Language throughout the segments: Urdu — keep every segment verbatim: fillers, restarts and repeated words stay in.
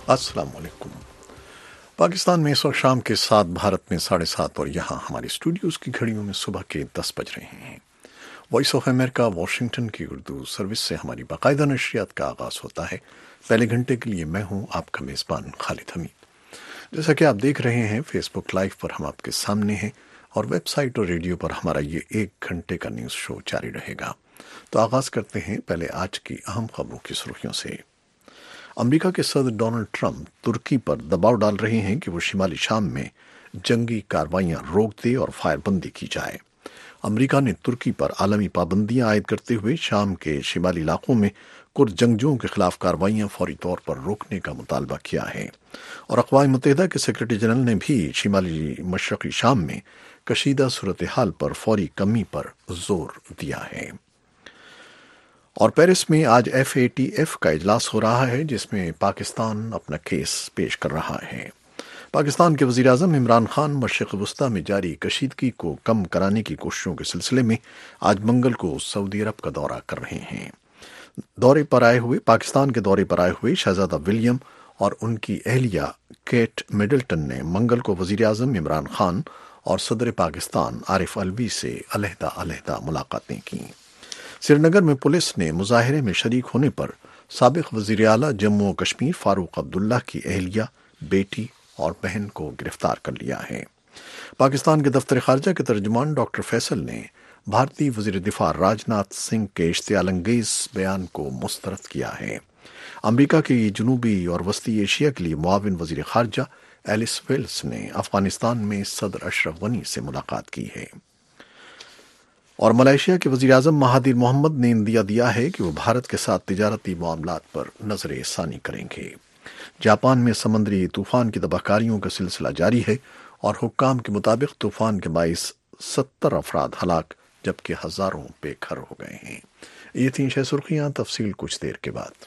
अस्सलाम वालेकुम। पाकिस्तान में इस वक्त शाम के सात, भारत में साढ़े सात और यहाँ हमारे स्टूडियोज़ की घड़ियों में सुबह के दस बज रहे हैं। वॉइस ऑफ अमेरिका वाशिंगटन की उर्दू सर्विस से हमारी बाकायदा नशरियात का आगाज़ होता है। पहले घंटे के लिए मैं हूँ आपका मेज़बान खालिद हमीद। जैसा कि आप देख रहे हैं, फेसबुक लाइव पर हम आपके सामने हैं और वेबसाइट और रेडियो पर हमारा ये एक घंटे का न्यूज़ शो जारी रहेगा। तो आगाज़ करते हैं पहले आज की अहम खबरों की सुर्खियों से। अमेरिका के सदर डोनाल्ड ट्रंप तुर्की पर दबाव डाल रहे हैं कि वो शिमाली शाम में जंगी कार्रवाइयां रोक दे और फायरबंदी की जाए। अमेरिका ने तुर्की पर आलमी पाबंदियां आयद करते हुए शाम के शिमाली इलाकों में कुर्द जंगजुओं के खिलाफ कार्रवाइयां फौरी तौर पर रोकने का मुतालबा किया है और अक़वाम मुत्तहिदा के सेक्रेटरी जनरल ने भी शिमाली मशरक़ी शाम में कशीदा सूरत हाल पर फौरी कमी पर जोर दिया है। और पेरिस में आज एफ ए टी एफ का इजलास हो रहा है, जिसमें पाकिस्तान अपना केस पेश कर रहा है। पाकिस्तान के वज़ीर आज़म इमरान खान मशरिक़ वस्ता में जारी कशीदगी को कम कराने की कोशिशों के सिलसिले में आज मंगल को सऊदी अरब का दौरा कर रहे हैं। दौरे पर आए हुए पाकिस्तान के दौरे पर आए हुए शहजादा विलियम और उनकी अहलिया केट मिडल्टन ने मंगल को वज़ीर आज़म इमरान खान और सदर पाकिस्तान आरिफ अलवी से अलहदा अलहदा मुलाकातें की। श्रीनगर में पुलिस ने मुजाहिरे में शरीक होने पर साबिक वज़ीर आला जम्मू और कश्मीर फारूक अब्दुल्ला की अहलिया, बेटी और बहन को गिरफ्तार कर लिया है। पाकिस्तान के दफ्तर खारजा के तर्जुमान डॉक्टर फैसल ने भारतीय वज़ीर दिफा राजनाथ सिंह के इश्तियालंगेज बयान को मुस्तरद किया है। अमरीका के जनूबी और वस्ती एशिया के लिए मुआविन वज़ीर खारजा एलिस वेल्स ने अफगानिस्तान में सदर अशरफ गनी से मुलाकात की है। और मलेशिया के वज़ीर आज़म महादिर मोहम्मद ने इंदिया दिया है कि वो भारत के साथ तिजारती मामलात पर नजर सानी करेंगे। जापान में समुद्री तूफान की तबाहकारियों का सिलसिला जारी है और हुक्काम के मुताबिक तूफान के बाईस सत्तर अफराद हलाक जबकि हजारों बेघर हो गए हैं। ये तीन छह सुर्खियां, तफसील कुछ देर के बाद।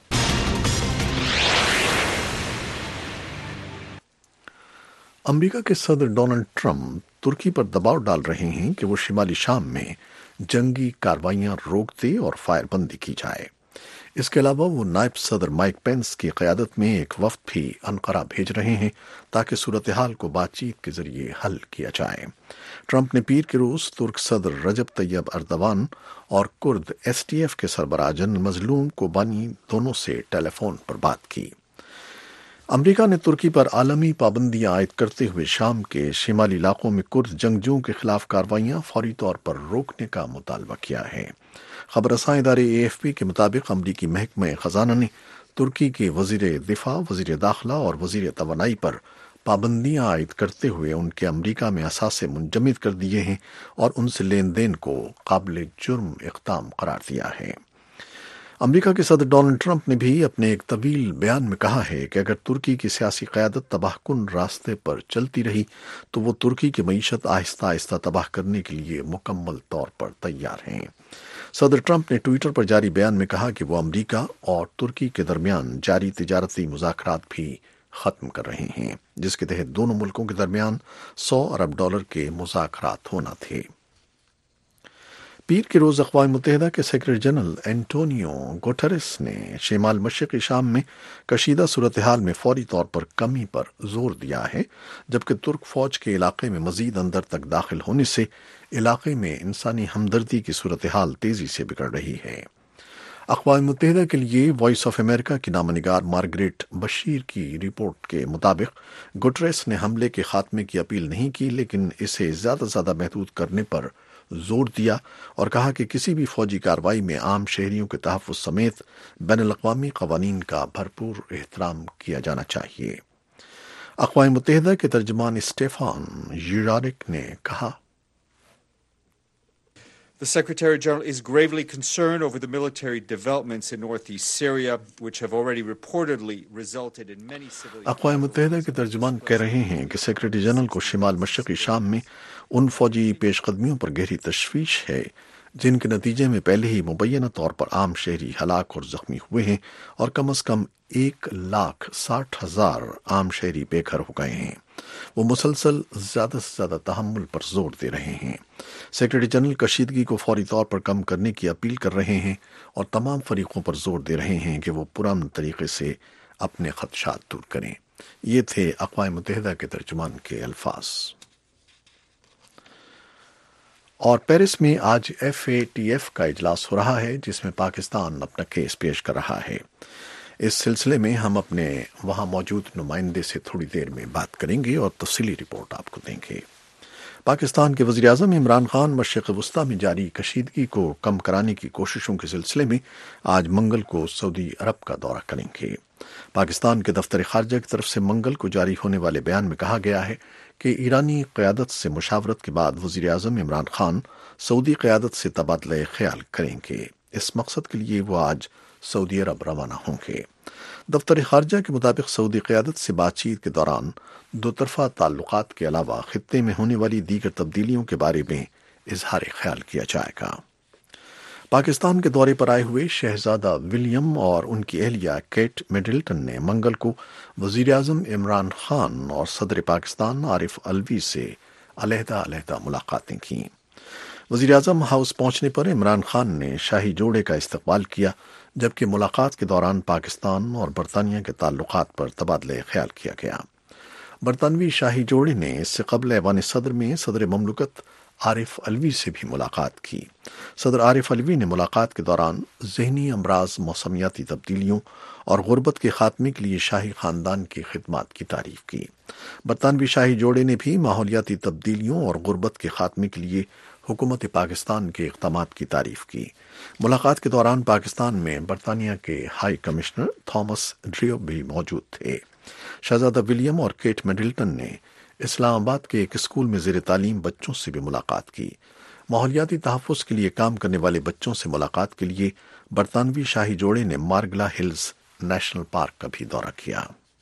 अमेरिका के सदर डोनाल्ड ट्रंप तुर्की पर दबाव डाल रहे हैं कि वो शिमाली शाम में जंगी कार्रवाइयां रोक दे और फायरबंदी की जाए। इसके अलावा वो नायब सदर माइक पेंस की क़यादत में एक वफ्द भी अनक़रा भेज रहे हैं ताकि सूरत हाल को बातचीत के जरिए हल किया जाए। ट्रंप ने पीर के रोज़ तुर्क सदर रजब तैयब अर्दवान और कुर्द एस टी एफ के सरबराह जनरल मजलूम कोबानी दोनों से टेलीफोन पर बात की। अमेरिका ने तुर्की पर आलमी पाबंदियां आयद करते हुए शाम के शिमाली इलाकों में कुर्द जंगजुओं के खिलाफ कार्रवाइयां फौरी तौर पर रोकने का मुतालबा किया है। खबर रसां इदारे ए एफ पी के मुताबिक अमरीकी महकमा खजाना ने तुर्की के वजीर दिफा, वजीर दाखिला और वजीर तवानाई पर पाबंदियां आयद करते हुए उनके अमरीका में असासे मुंजमद कर दिए हैं और उनसे लेन देन को काबिल जुर्म इक़दाम करार दिया है। अमेरिका के सदर डोनाल्ड ट्रंप ने भी अपने एक तवील बयान में कहा है कि अगर तुर्की की सियासी क़यादत तबाहकुन रास्ते पर चलती रही तो वो तुर्की की मईशत आहिस्ता आहिस्ता तबाह करने के लिए मुकम्मल तौर पर तैयार हैं। सदर ट्रंप ने ट्विटर पर जारी बयान में कहा कि वो अमेरिका और तुर्की के दरमियान जारी तिजारती मुज़ाकरात भी ख़त्म कर रहे हैं, जिसके तहत दोनों मुल्कों के दरमियान सौ अरब डॉलर के मुज़ाकरात होना थे। पीर के रोज़ अक़वाम मुत्तहिदा के सेक्रेटरी जनरल एंटोनियो गुटेरेस ने शिमाल मशरिक़ी शाम में कशीदा सूरत हाल में फौरी तौर पर कमी पर जोर दिया है, जबकि तुर्क फ़ौज के इलाके में मज़ीद अंदर तक दाखिल होने से इलाके में इंसानी हमदर्दी की सूरत हाल तेज़ी से बिगड़ रही है। अक़वाम मुत्तहिदा के लिए वॉइस ऑफ अमेरिका की नामनिगार मार्गरेट बशीर की रिपोर्ट के मुताबिक गुटेरेस ने हमले के खात्मे की अपील नहीं की, लेकिन इसे ज़्यादा से ज़्यादा महदूद करने पर जोर दिया और कहा कि किसी भी फौजी कार्रवाई में आम शहरियों के तहफ़्फ़ुज़ समेत बैनुल-अक़वामी क़वानीन का भरपूर एहतराम किया जाना चाहिए। अक़वाम मुत्तहिदा के तर्जुमान स्टेफान यूरारिक ने कहा, The Secretary General is gravely concerned over the military developments in northeast Syria, which have already reportedly resulted in many civilian. अक़वाम मुत्तहिदा के तर्जुमान कह रहे हैं कि सेक्रेटरी जनरल को शिमाल मशरिक़ी शाम में उन फौजी पेशकदमियों पर गहरी तशवीश है जिनके नतीजे में पहले ही मुबैना तौर पर आम शहरी हलाक और जख्मी हुए हैं और कम अज कम एक लाख साठ हजार आम शहरी बेघर हो गए हैं। वो मुसलसल ज्यादा से ज्यादा तहम्मुल पर जोर दे रहे हैं। सेक्रेटरी जनरल कशीदगी को फौरी तौर पर कम करने की अपील कर रहे हैं और तमाम फरीकों पर जोर दे रहे हैं कि वो पुरान तरीके से اپنے خدشات دور کریں۔ یہ تھے اقوام متحدہ کے ترجمان کے الفاظ۔ اور پیرس میں آج ایف اے ٹی ایف کا اجلاس ہو رہا ہے، جس میں پاکستان اپنا کیس پیش کر رہا ہے۔ اس سلسلے میں ہم اپنے وہاں موجود نمائندے سے تھوڑی دیر میں بات کریں گے اور تفصیلی رپورٹ آپ کو دیں گے۔ پاکستان کے وزیر اعظم عمران خان مشرق وسطیٰ میں جاری کشیدگی کو کم کرانے کی کوششوں کے سلسلے میں آج منگل کو سعودی عرب کا دورہ کریں گے۔ پاکستان کے دفتر خارجہ کی طرف سے منگل کو جاری ہونے والے بیان میں کہا گیا ہے کہ ایرانی قیادت سے مشاورت کے بعد وزیر اعظم عمران خان سعودی قیادت سے تبادلہ خیال کریں گے۔ اس مقصد کے لیے وہ آج سعودی عرب روانہ ہوں گے۔ دفتر خارجہ کے مطابق سعودی قیادت سے بات چیت کے دوران دو طرفہ تعلقات کے علاوہ خطے میں ہونے والی دیگر تبدیلیوں کے بارے میں اظہار خیال کیا جائے گا۔ پاکستان کے دورے پر آئے ہوئے شہزادہ ولیم اور ان کی اہلیہ کیٹ میڈلٹن نے منگل کو وزیر اعظم عمران خان اور صدر پاکستان عارف الوی سے علیحدہ علیحدہ ملاقاتیں کیں۔ وزیر اعظم ہاؤس پہنچنے پر عمران خان نے شاہی جوڑے کا استقبال کیا، جبکہ ملاقات کے دوران پاکستان اور برطانیہ کے تعلقات پر تبادلہ خیال کیا گیا۔ برطانوی شاہی جوڑے نے اس سے قبل ایوان صدر میں صدر مملکت عارف الوی سے بھی ملاقات کی۔ صدر عارف الوی نے ملاقات کے دوران ذہنی امراض، موسمیاتی تبدیلیوں اور غربت کے خاتمے کے لیے شاہی خاندان کی خدمات کی تعریف کی۔ برطانوی شاہی جوڑے نے بھی ماحولیاتی تبدیلیوں اور غربت کے خاتمے کے لیے حکومت پاکستان کے اقدامات کی تعریف کی۔ ملاقات کے دوران پاکستان میں برطانیہ کے ہائی کمشنر تھامس ڈریو بھی موجود تھے۔ شہزادہ ولیم اور کیٹ میڈلٹن نے اسلام آباد کے ایک اسکول میں زیر تعلیم بچوں سے بھی ملاقات کی۔ ماحولیاتی تحفظ کے لیے کام کرنے والے بچوں سے ملاقات کے لیے برطانوی شاہی جوڑے نے مارگلا ہلز نیشنل پارک کا بھی دورہ کیا۔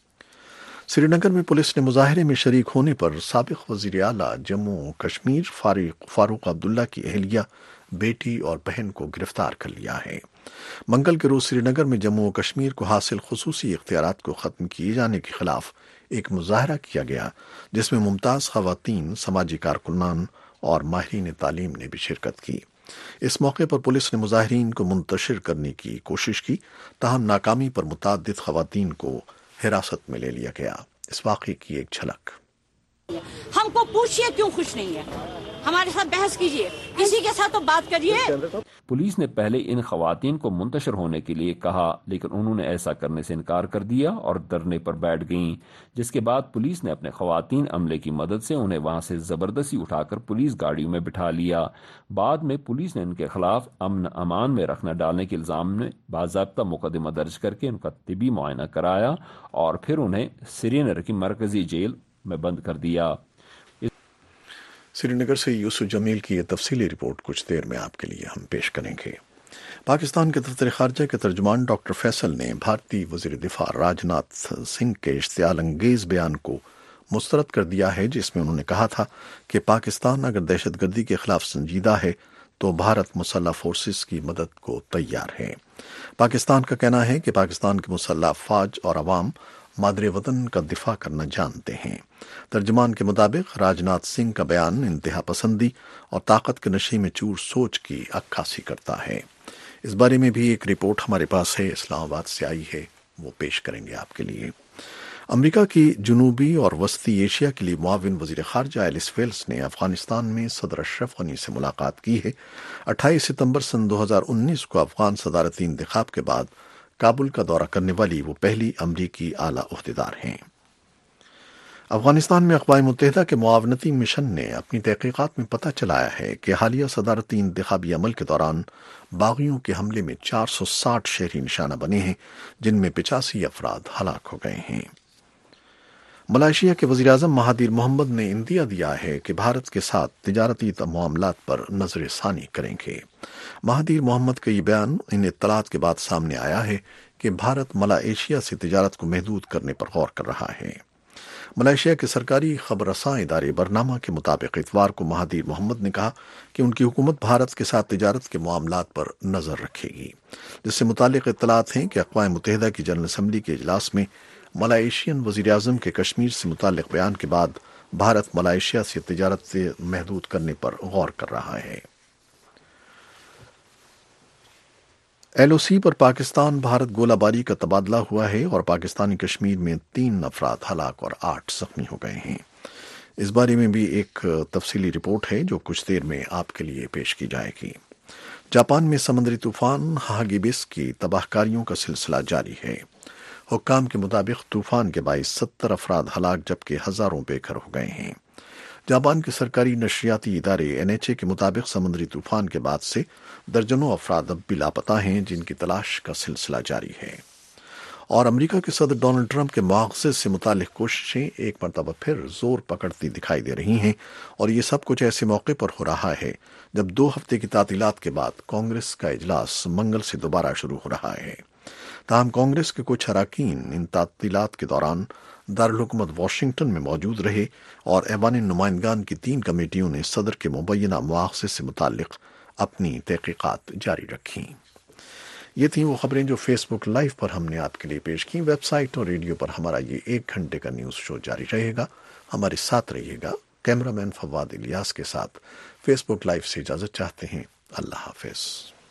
سری نگر میں پولیس نے مظاہرے میں شریک ہونے پر سابق وزیر اعلیٰ جموں و کشمیر فاروق عبداللہ کی اہلیہ، بیٹی اور بہن کو گرفتار کر لیا ہے۔ منگل کے روز سری نگر میں جموں و کشمیر کو حاصل خصوصی اختیارات کو ختم کیے جانے کے خلاف ایک مظاہرہ کیا گیا، جس میں ممتاز خواتین، سماجی کارکنان اور ماہرین تعلیم نے بھی شرکت کی۔ اس موقع پر پولیس نے مظاہرین کو منتشر کرنے کی کوشش کی، تاہم ناکامی پر متعدد خواتین کو حراست میں لے لیا گیا۔ اس واقعے کی ایک جھلک۔ ہم کو پوچھئے کیوں خوش نہیں ہے، ہمارے ساتھ بحث کیجئے، کسی کے ساتھ تو بات کریے۔ پولیس نے پہلے ان خواتین کو منتشر ہونے کے لیے کہا، لیکن انہوں نے ایسا کرنے سے انکار کر دیا اور دھرنے پر بیٹھ گئیں، جس کے بعد پولیس نے اپنے خواتین عملے کی مدد سے انہیں وہاں سے زبردستی اٹھا کر پولیس گاڑیوں میں بٹھا لیا۔ بعد میں پولیس نے ان کے خلاف امن امان میں رکھنا ڈالنے کے الزام میں باضابطہ مقدمہ درج کر کے ان کا طبی معائنہ کرایا اور پھر انہیں سری نگر کی مرکزی جیل میں بند کر دیا۔ سری نگر سے یوسف جمیل کی یہ تفصیلی رپورٹ کچھ دیر میں آپ کے لیے ہم پیش کریں گے۔ پاکستان کے دفتر خارجہ کے ترجمان ڈاکٹر فیصل نے بھارتی وزیر دفاع راج ناتھ سنگھ کے اشتعال انگیز بیان کو مسترد کر دیا ہے، جس میں انہوں نے کہا تھا کہ پاکستان اگر دہشت گردی کے خلاف سنجیدہ ہے تو بھارت مسلح فورسز کی مدد کو تیار ہے۔ پاکستان کا کہنا ہے کہ پاکستان کی مسلح افواج اور عوام مادر وطن کا دفاع کرنا جانتے ہیں۔ ترجمان کے مطابق راج ناتھ سنگھ کا بیان انتہا پسندی اور طاقت کے نشے میں چور سوچ کی عکاسی کرتا ہے۔ اس بارے میں بھی ایک رپورٹ ہمارے پاس ہے، اسلام آباد سے آئی ہے، وہ پیش کریں گے آپ کے لیے۔ امریکہ کی جنوبی اور وسطی ایشیا کے لیے معاون وزیر خارجہ ایلس ویلس نے افغانستان میں صدر اشرف غنی سے ملاقات کی ہے۔ اٹھائیس ستمبر سن دو ہزار انیس کو افغان صدارتی انتخاب کے بعد کابل کا دورہ کرنے والی وہ پہلی امریکی اعلیٰ عہدیدار ہیں۔ افغانستان میں اقوام متحدہ کے معاونتی مشن نے اپنی تحقیقات میں پتہ چلایا ہے کہ حالیہ صدارتی انتخابی عمل کے دوران باغیوں کے حملے میں چار سو ساٹھ شہری نشانہ بنے ہیں، جن میں پچاسی افراد ہلاک ہو گئے ہیں۔ ملائیشیا کے وزیر اعظم مہاتیر محمد نے اندیا دیا ہے کہ بھارت کے ساتھ تجارتی معاملات پر نظر ثانی کریں گے۔ مہاتیر محمد کا یہ بیان ان اطلاعات کے بعد سامنے آیا ہے کہ بھارت ملائیشیا سے تجارت کو محدود کرنے پر غور کر رہا ہے۔ ملائیشیا کے سرکاری خبر رساں ادارے برنامہ کے مطابق اتوار کو مہاتیر محمد نے کہا کہ ان کی حکومت بھارت کے ساتھ تجارت کے معاملات پر نظر رکھے گی، جس سے متعلق اطلاعات ہیں کہ اقوام متحدہ کی جنرل اسمبلی کے اجلاس میں ملائیشین وزیر اعظم کے کشمیر سے متعلق بیان کے بعد بھارت ملائیشیا سے تجارت سے محدود کرنے پر غور کر رہا ہے۔ ایل او سی پر پاکستان بھارت گولہ باری کا تبادلہ ہوا ہے اور پاکستانی کشمیر میں تین افراد ہلاک اور آٹھ زخمی ہو گئے ہیں۔ اس بارے میں بھی ایک تفصیلی رپورٹ ہے جو کچھ دیر میں آپ کے لیے پیش کی جائے گی۔ جاپان میں سمندری طوفان ہاگیبس کی تباہ کاریوں کا سلسلہ جاری ہے۔ حکام کے مطابق طوفان کے باعث ستر افراد ہلاک جبکہ ہزاروں بے گھر ہو گئے ہیں۔ جاپان کے سرکاری نشریاتی ادارے این ایچ اے کے مطابق سمندری طوفان کے بعد سے درجنوں افراد اب بھی لاپتہ ہیں جن کی تلاش کا سلسلہ جاری ہے۔ اور امریکہ کے صدر ڈونلڈ ٹرمپ کے مواخذے سے متعلق کوششیں ایک مرتبہ پھر زور پکڑتی دکھائی دے رہی ہیں، اور یہ سب کچھ ایسے موقع پر ہو رہا ہے جب دو ہفتے کی تعطیلات کے بعد کانگریس کا اجلاس منگل سے دوبارہ شروع ہو رہا ہے۔ تاہم کانگریس کے کچھ اراکین ان تعطیلات کے دوران دارالحکومت واشنگٹن میں موجود رہے اور ایوان نمائندگان کی تین کمیٹیوں نے صدر کے مبینہ مواخذے سے متعلق اپنی تحقیقات جاری رکھیں۔ یہ تھیں وہ خبریں جو فیس بک لائیو پر ہم نے آپ کے لیے پیش کی۔ ویب سائٹ اور ریڈیو پر ہمارا یہ ایک گھنٹے کا نیوز شو جاری رہے گا، ہمارے ساتھ رہیے گا۔ کیمرہ مین فواد الیاس کے ساتھ فیس بک لائیو سے اجازت چاہتے ہیں۔ اللہ حافظ۔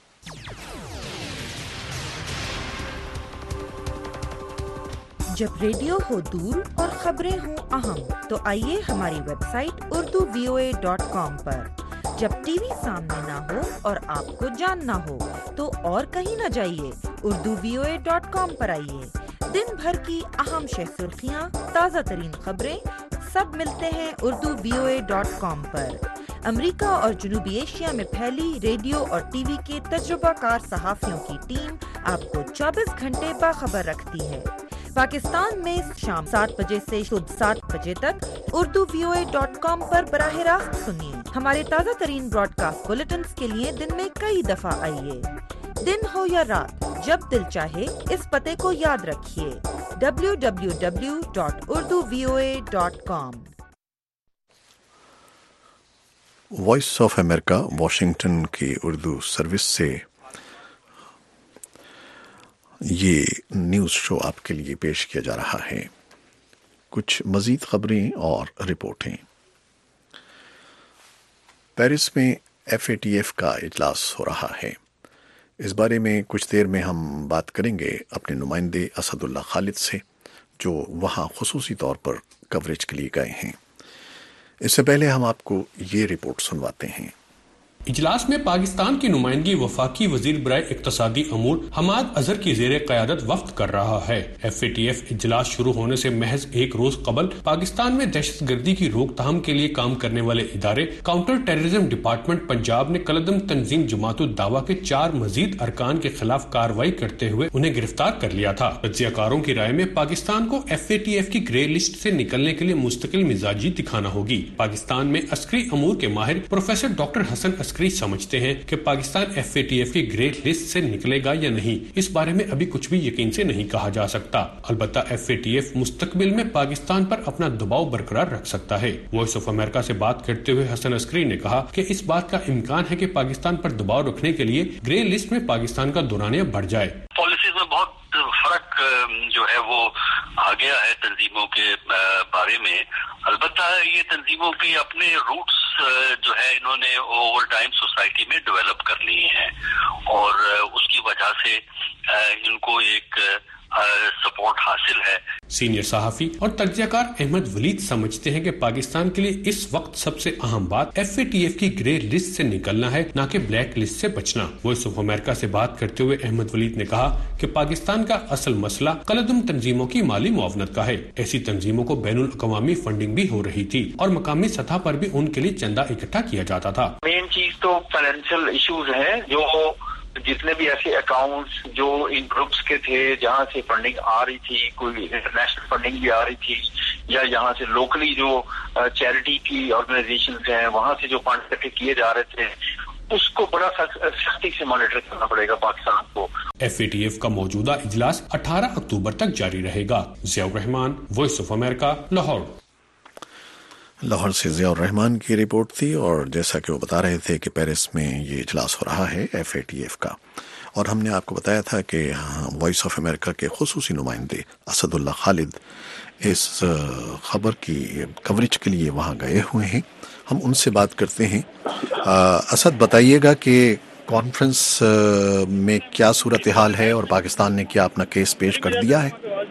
جب ریڈیو ہو دور اور خبریں ہوں اہم تو آئیے ہماری website Urdu V O A dot com پر۔ جب ٹی وی سامنے نہ ہو اور آپ کو جاننا ہو تو اور کہیں نہ جائیے، Urdu V O A dot com پر آئیے۔ دن بھر کی اہم شہ سرخیاں، تازہ ترین خبریں سب ملتے ہیں Urdu V O A dot com پر۔ امریکہ اور جنوبی ایشیا میں پھیلی ریڈیو اور ٹی وی کے تجربہ کار صحافیوں کی ٹیم آپ کو چوبیس گھنٹے باخبر رکھتی ہے۔ پاکستان میں شام سات بجے سے صبح سات بجے تک Urdu V O A dot com پر براہ راست سنیے۔ ہمارے تازہ ترین براڈ کاسٹ بلیٹنز کے لیے دن میں کئی دفعہ آئیے۔ دن ہو یا رات، جب دل چاہے اس پتے کو یاد رکھیے، W W W dot Urdu V O A dot com. Voice of America Washington کی اردو سروس سے یہ نیوز شو آپ کے لیے پیش کیا جا رہا ہے۔ کچھ مزید خبریں اور رپورٹیں۔ پیرس میں ایف اے ٹی ایف کا اجلاس ہو رہا ہے۔ اس بارے میں کچھ دیر میں ہم بات کریں گے اپنے نمائندے اسد اللہ خالد سے، جو وہاں خصوصی طور پر کوریج کے لیے گئے ہیں۔ اس سے پہلے ہم آپ کو یہ رپورٹ سنواتے ہیں۔ اجلاس میں پاکستان کی نمائندگی وفاقی وزیر برائے اقتصادی امور حماد اظہر کی زیر قیادت وفد کر رہا ہے۔ ایف اے ٹی ایف اجلاس شروع ہونے سے محض ایک روز قبل پاکستان میں دہشت گردی کی روک تھام کے لیے کام کرنے والے ادارے کاؤنٹر ٹیررزم ڈپارٹمنٹ پنجاب نے کالعدم تنظیم جماعت الدعوہ کے چار مزید ارکان کے خلاف کارروائی کرتے ہوئے انہیں گرفتار کر لیا تھا۔ تجزیہ کاروں کی رائے میں پاکستان کو ایف اے ٹی ایف کی گرے لسٹ سے نکلنے کے لیے مستقل مزاجی دکھانا ہوگی۔ پاکستان میں عسکری امور کے ماہر پروفیسر ڈاکٹر حسن سمجھتے ہیں کہ Pakistan F A T F کی گرے لسٹ سے نکلے گا یا نہیں، اس بارے میں ابھی کچھ بھی یقین سے نہیں کہا جا سکتا۔ البتہ ایف اے ٹی ایف مستقبل میں پاکستان پر اپنا دباؤ برقرار رکھ سکتا ہے۔ وائس آف امریکہ سے بات کرتے ہوئے حسن عسکری نے کہا کہ اس بات کا امکان ہے کہ پاکستان پر دباؤ رکھنے کے لیے گرے لسٹ میں پاکستان کا دورانیہ بڑھ جائے۔ پالیسیز میں بہت فرق جو ہے وہ آ گیا ہے تنظیموں کے بارے میں۔ البتہ یہ تنظیموں کی اپنے روٹس جو ہے انہوں نے اوور ٹائم سوسائٹی میں ڈیولپ کر لی ہیں، اور اس کی وجہ سے ان کو ایک سپورٹ حاصل ہے۔ سینئر صحافی اور تجزیہ کار احمد ولید سمجھتے ہیں کہ پاکستان کے لیے اس وقت سب سے اہم بات ایف اے ٹی ایف کی گرے لسٹ سے نکلنا ہے، نہ کہ بلیک لسٹ سے بچنا۔ وائس آف امریکہ سے بات کرتے ہوئے احمد ولید نے کہا کہ پاکستان کا اصل مسئلہ کالعدم تنظیموں کی مالی معاونت کا ہے۔ ایسی تنظیموں کو بین الاقوامی فنڈنگ بھی ہو رہی تھی اور مقامی سطح پر بھی ان کے لیے چندہ اکٹھا کیا جاتا تھا۔ مین چیز تو فائنینشیل ایشوز ہیں، جو جتنے بھی ایسے اکاؤنٹس جو ان گروپس کے تھے جہاں سے فنڈنگ آ رہی تھی، کوئی انٹرنیشنل فنڈنگ بھی آ رہی تھی، یا یہاں سے لوکلی جو چیریٹی کی آرگنائزیشنز ہیں وہاں سے جو فنڈ اکٹھے کیے جا رہے تھے، اس کو بڑا سختی سے مانیٹر کرنا پڑے گا پاکستان کو۔ ایف اے ٹی ایف کا موجودہ اجلاس اٹھارہ اکتوبر تک جاری رہے گا۔ Zia ur Rehman, voice of America, Lahore. Lahore سے ضیاء الرحمان کی رپورٹ تھی، اور جیسا کہ وہ بتا رہے تھے کہ پیرس میں یہ اجلاس ہو رہا ہے ایف اے ٹی ایف کا، اور ہم نے آپ کو بتایا تھا کہ وائس آف امریکہ کے خصوصی نمائندے اسد اللہ خالد اس خبر کی کوریج کے لیے وہاں گئے ہوئے ہیں۔ ہم ان سے بات کرتے ہیں۔ اسد، بتائیے گا کہ کانفرنس میں کیا صورتحال ہے اور پاکستان نے کیا اپنا کیس پیش کر دیا ہے؟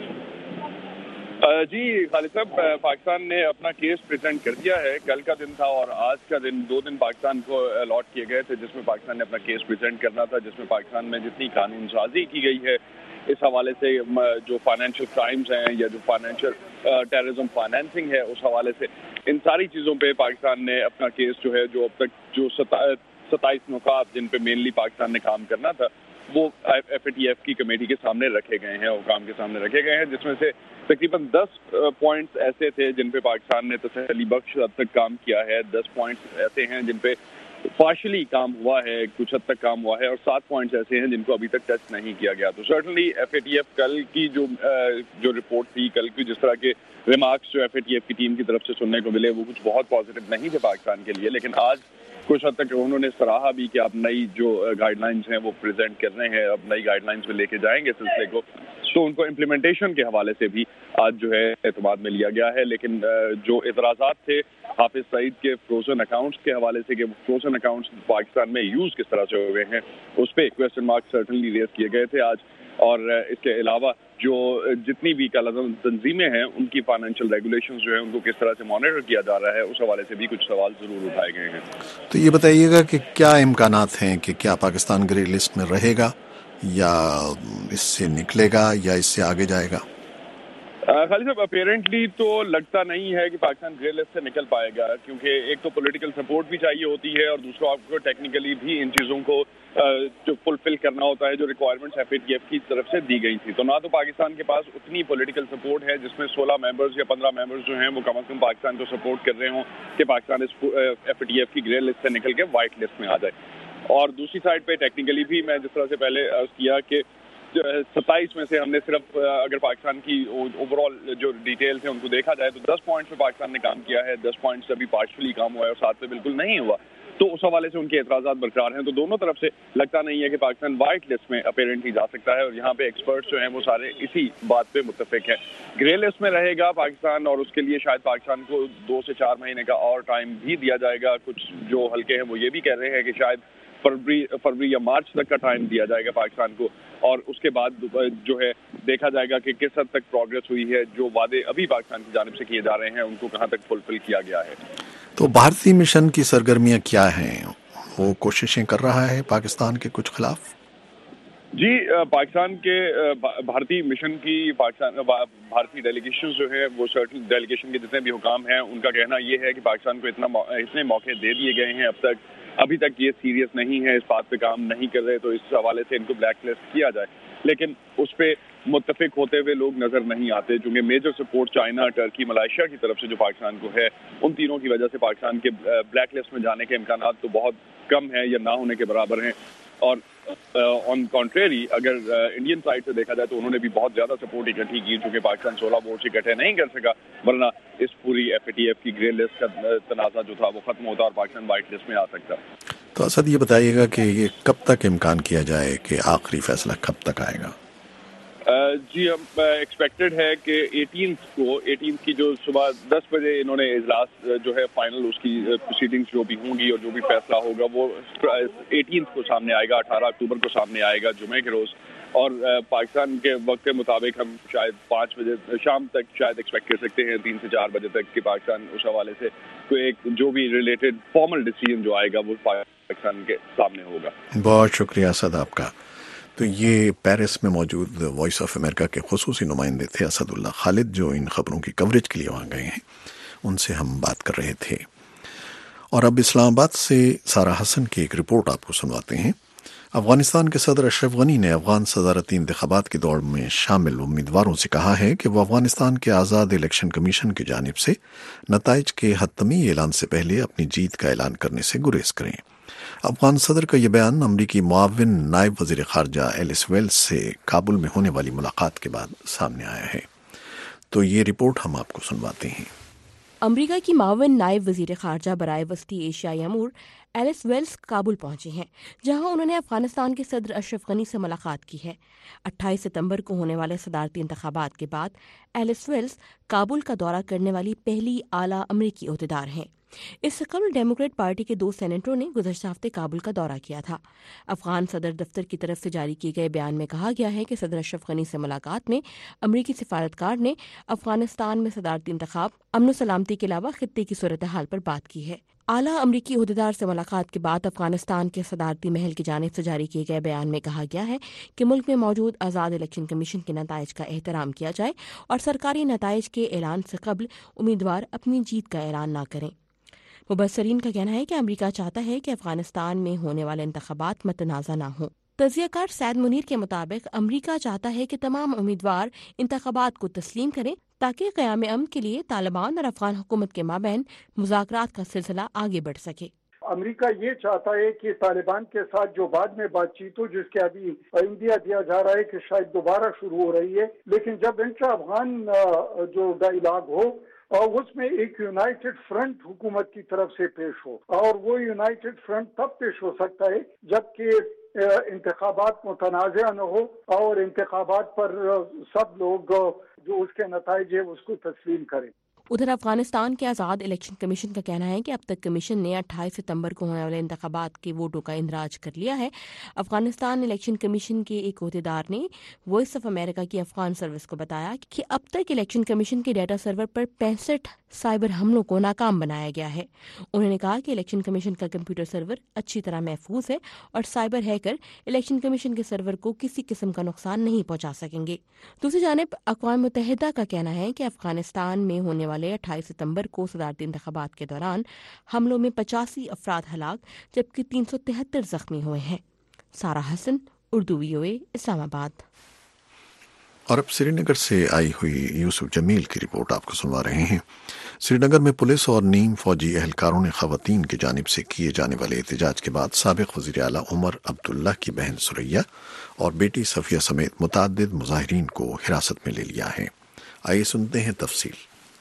جی خالد صاحب، پاکستان نے اپنا کیس پریزنٹ کر دیا ہے. کل کا دن تھا اور آج کا دن، دو دن پاکستان کو الاٹ کیے گئے تھے جس میں پاکستان نے اپنا کیس پریزنٹ کرنا تھا، جس میں پاکستان میں جتنی قانون سازی کی گئی ہے اس حوالے سے، جو فائنینشیل کرائمز ہیں یا جو فائنینشیل ٹیررزم فائنینسنگ ہے اس حوالے سے، ان ساری چیزوں پہ پاکستان نے اپنا کیس جو ہے، جو اب تک جو ستائیس نکات جن پہ مینلی پاکستان نے کام کرنا تھا وہ ایف اے ٹی ایف کی کمیٹی کے سامنے رکھے گئے ہیں، حکام کے سامنے رکھے گئے ہیں، جس میں سے تقریباً دس پوائنٹس ایسے تھے جن پہ پاکستان نے تسلی بخش حد تک کام کیا ہے، دس پوائنٹس ایسے ہیں جن پہ پارشلی کام ہوا ہے، کچھ حد تک کام ہوا ہے، اور سات پوائنٹس ایسے ہیں جن کو ابھی تک ٹچ نہیں کیا گیا. تو certainly F A T F کل کی جو جو رپورٹ تھی، کل کی جس طرح کے ریمارکس جو ایف اے ٹی ایف کی ٹیم کی طرف سے سننے کو ملے وہ کچھ بہت پازیٹیو نہیں تھے پاکستان کے لیے، لیکن آج کچھ حد تک انہوں نے سراہا بھی کہ اب نئی جو گائیڈ لائنز ہیں وہ پریزنٹ کر رہے ہیں، اب نئی گائیڈ لائنز میں لے کے جائیں گے سلسلے کو. تو ان کو امپلیمنٹیشن کے حوالے سے بھی آج جو ہے اعتماد میں لیا گیا ہے. لیکن جو اعتراضات تھے حافظ سعید کے فروزن اکاؤنٹس کے حوالے سے کہ فروزن اکاؤنٹس پاکستان میں یوز کس طرح سے ہوئے ہیں، اس پہ کویسچن مارک سرٹنلی ریز کیے گئے تھے آج. اور اس کے علاوہ جو جتنی بھی کالعدم تنظیمیں ہیں ان کی فائنینشیل ریگولیشنز جو ہیں ان کو کس طرح سے مانیٹر کیا جا رہا ہے اس حوالے سے بھی کچھ سوال ضرور اٹھائے گئے ہیں. تو یہ بتائیے گا کہ کیا امکانات ہیں کہ کیا پاکستان گرے لسٹ میں رہے گا یا اس سے نکلے گا یا اس سے آگے جائے گا؟ خالد صاحب، اپیرنٹلی تو لگتا نہیں ہے کہ پاکستان گرے لسٹ سے نکل پائے گا، کیونکہ ایک تو پولیٹیکل سپورٹ بھی چاہیے ہوتی ہے اور دوسرا آپ کو ٹیکنیکلی بھی ان چیزوں کو جو فلفل کرنا ہوتا ہے جو requirements F A T F کی طرف سے دی گئی تھی. تو نہ تو پاکستان کے پاس اتنی پولیٹیکل سپورٹ ہے جس میں سولہ ممبرز یا پندرہ ممبرز جو ہیں وہ کم از کم پاکستان کو سپورٹ کر رہے ہوں کہ پاکستان اس ایف اے ٹی ایف کی گرے لسٹ سے نکل کے وائٹ لسٹ میں آ جائے. اور دوسری سائڈ پہ ٹیکنیکلی بھی میں جس طرح سے پہلے عرض کیا کہ ستائیس میں سے ہم نے صرف اگر پاکستان کی اوور آل جو ڈیٹیل ہیں ان کو دیکھا جائے تو دس پوائنٹس پہ پاکستان نے کام کیا ہے، دس پوائنٹس ابھی پارشلی کام ہوا ہے اور سات پہ بالکل نہیں ہوا. تو اس حوالے سے ان کے اعتراضات برقرار ہیں. تو دونوں طرف سے لگتا نہیں ہے کہ پاکستان وائٹ لسٹ میں اپیرنٹلی جا سکتا ہے، اور یہاں پہ ایکسپرٹس جو ہیں وہ سارے اسی بات پہ متفق ہیں. گرے لسٹ میں رہے گا پاکستان اور اس کے لیے شاید پاکستان کو دو سے چار مہینے کا اور ٹائم بھی دیا جائے گا. کچھ جو حلقے ہیں وہ یہ بھی کہہ رہے ہیں کہ شاید فروری فروری یا مارچ تک کا ٹائم دیا جائے گا پاکستان کو، اور اس کے بعد جو ہے دیکھا جائے گا کہ کس حد تک پروگرس ہوئی ہے، جو وعدے ابھی پاکستان کی جانب سے کیے جا رہے ہیں ان کو کہاں تک فلفل کیا گیا ہے. تو بھارتی مشن کی سرگرمیاں کیا ہیں؟ وہ کوششیں کر رہا ہے پاکستان کے کچھ خلاف؟ جی پاکستان کے بھارتی مشن کی پاکستان بھارتی ڈیلیگیشن جو ہیں وہ سرٹن ڈیلیگیشن کے جتنے بھی حکام ہیں ان کا کہنا یہ ہے کہ پاکستان کو اتنا اتنے موقع دے دیے گئے ہیں اب تک، ابھی تک یہ سیریس نہیں ہے، اس بات پہ کام نہیں کر رہے، تو اس حوالے سے ان کو بلیک لسٹ کیا جائے. لیکن اس پہ متفق ہوتے ہوئے لوگ نظر نہیں آتے، چونکہ major support China, Turkey, Malaysia کی طرف سے جو پاکستان کو ہے، ان تینوں کی وجہ سے پاکستان کے بلیک لسٹ میں جانے کے امکانات تو بہت کم ہیں یا نہ ہونے کے برابر ہیں. اور آن کانٹریری اگر انڈین سائڈ سے دیکھا جائے تو انہوں نے بھی بہت زیادہ سپورٹ اکٹھی کی، چونکہ پاکستان سولہ ووٹس اکٹھے نہیں کر سکا، ورنہ اس پوری ایف اے ٹی ایف کی گرے لسٹ کا تنازع جو تھا وہ ختم ہوتا اور پاکستان وائٹ لسٹ میں آ سکتا. تو اسد یہ بتائیے گا کہ یہ کب تک امکان کیا جائے کہ آخری فیصلہ کب تک آئے گا؟ جی ہم ایکسپیکٹڈ ہے کہ ایٹینتھ کو ایٹینتھ کی جو صبح دس بجے انہوں نے اجلاس جو ہے فائنل اس کی پروسیڈنگز جو بھی ہوں گی اور جو بھی فیصلہ ہوگا وہ ایٹینتھ کو سامنے آئے گا، اٹھارہ اکتوبر کو سامنے آئے گا جمعے کے روز. اور پاکستان کے وقت کے مطابق ہم شاید پانچ بجے شام تک شاید ایکسپیکٹ کر سکتے ہیں، تین سے چار بجے تک کہ پاکستان اس حوالے سے کوئی ایک جو بھی ریلیٹڈ فارمل ڈیسیژن جو آئے گا وہ پاکستان کے سامنے ہوگا. بہت شکریہ اسد آپ کا. تو یہ پیرس میں موجود وائس آف امریکہ کے خصوصی نمائندے تھے اسد اللہ خالد، جو ان خبروں کی کوریج کے لیے وہاں گئے ہیں، ان سے ہم بات کر رہے تھے. اور اب اسلام آباد سے سارہ حسن کی ایک رپورٹ آپ کو سنواتے ہیں. افغانستان کے صدر اشرف غنی نے افغان صدارتی انتخابات کی دوڑ میں شامل امیدواروں سے کہا ہے کہ وہ افغانستان کے آزاد الیکشن کمیشن کی جانب سے نتائج کے حتمی اعلان سے پہلے اپنی جیت کا اعلان کرنے سے گریز کریں. افغان صدر کا یہ بیان امریکی معاون نائب وزیر خارجہ ایلس ویلز سے کابل میں ہونے والی ملاقات کے بعد سامنے آیا ہے. تو یہ رپورٹ ہم آپ کو سنواتے ہیں. امریکہ کی معاون نائب وزیر خارجہ برائے وسطی ایشیائی امور ایلس ویلز کابل پہنچی ہیں، جہاں انہوں نے افغانستان کے صدر اشرف غنی سے ملاقات کی ہے۔ اٹھائیس ستمبر کو ہونے والے صدارتی انتخابات کے بعد ایلس ویلز کابل کا دورہ کرنے والی پہلی اعلیٰ امریکی عہدیدار ہیں۔ اس سے قبل ڈیموکریٹ پارٹی کے دو سینیٹروں نے گزشتہ ہفتے کابل کا دورہ کیا تھا۔ افغان صدر دفتر کی طرف سے جاری کیے گئے بیان میں کہا گیا ہے کہ صدر اشرف غنی سے ملاقات میں امریکی سفارتکار نے افغانستان میں صدارتی انتخاب، امن و سلامتی کے علاوہ خطے کی صورتحال پر بات کی ہے۔ اعلیٰ امریکی عہدیدار سے ملاقات کے بعد افغانستان کے صدارتی محل کی جانب سے جاری کیے گئے بیان میں کہا گیا ہے کہ ملک میں موجود آزاد الیکشن کمیشن کے نتائج کا احترام کیا جائے اور سرکاری نتائج کے اعلان سے قبل امیدوار اپنی جیت کا اعلان نہ کریں۔ مبصرین کا کہنا ہے کہ امریکہ چاہتا ہے کہ افغانستان میں ہونے والے انتخابات متنازع نہ ہوں۔ تجزیہ کار سید منیر کے مطابق امریکہ چاہتا ہے کہ تمام امیدوار انتخابات کو تسلیم کریں تاکہ قیام امن کے لیے طالبان اور افغان حکومت کے مابین مذاکرات کا سلسلہ آگے بڑھ سکے۔ امریکہ یہ چاہتا ہے کہ طالبان کے ساتھ جو بعد میں بات چیت ہو، جس کے ابھی اندیا دیا جا رہا ہے کہ شاید دوبارہ شروع ہو رہی ہے، لیکن جب انٹرا افغان جو ڈائیلاگ ہو اور اس میں ایک یونائٹڈ فرنٹ حکومت کی طرف سے پیش ہو، اور وہ یونائٹڈ فرنٹ تب پیش ہو سکتا ہے جبکہ انتخابات متنازع نہ ہو اور انتخابات پر سب لوگ جو اس کے نتائج ہے اس کو تسلیم کریں۔ ادھر افغانستان کے آزاد الیکشن کمیشن کا کہنا ہے کہ اب تک کمیشن نے اٹھائیس ستمبر کو ہونے والے انتخابات کے ووٹوں کا اندراج کر لیا ہے۔ افغانستان الیکشن کمیشن کے ایک عہدیدار نے وائس آف امریکہ کی افغان سروس کو بتایا کہ اب تک الیکشن کمیشن کے ڈیٹا سرور پر پینسٹھ سائبر حملوں کو ناکام بنایا گیا ہے۔ انہوں نے کہا کہ الیکشن کمیشن کا کمپیوٹر سرور اچھی طرح محفوظ ہے اور سائبر ہیکر الیکشن کمیشن کے سرور کو کسی قسم کا نقصان نہیں پہنچا سکیں گے۔ دوسری جانب اقوام متحدہ کا کہنا ہے کہ افغانستان میں ہونے والے اٹھائیس ستمبر کو صدارتی انتخابات کے دوران حملوں میں پچاسی افراد ہلاک جبکہ تین سو تہتر زخمی ہوئے ہیں۔ سارہ حسن، اردو وی او اے، اسلام آباد۔ اور اب سری نگر سے آئی ہوئی یوسف جمیل کی رپورٹ آپ کو سنوا رہے ہیں۔ سری نگر میں پولیس اور نیم فوجی اہلکاروں نے خواتین کی جانب سے کیے جانے والے احتجاج کے بعد سابق وزیر اعلیٰ عمر عبداللہ کی بہن سریہ اور بیٹی صفیہ سمیت متعدد مظاہرین کو حراست میں لے لیا ہے۔ آئیے سنتے ہیں تفصیل۔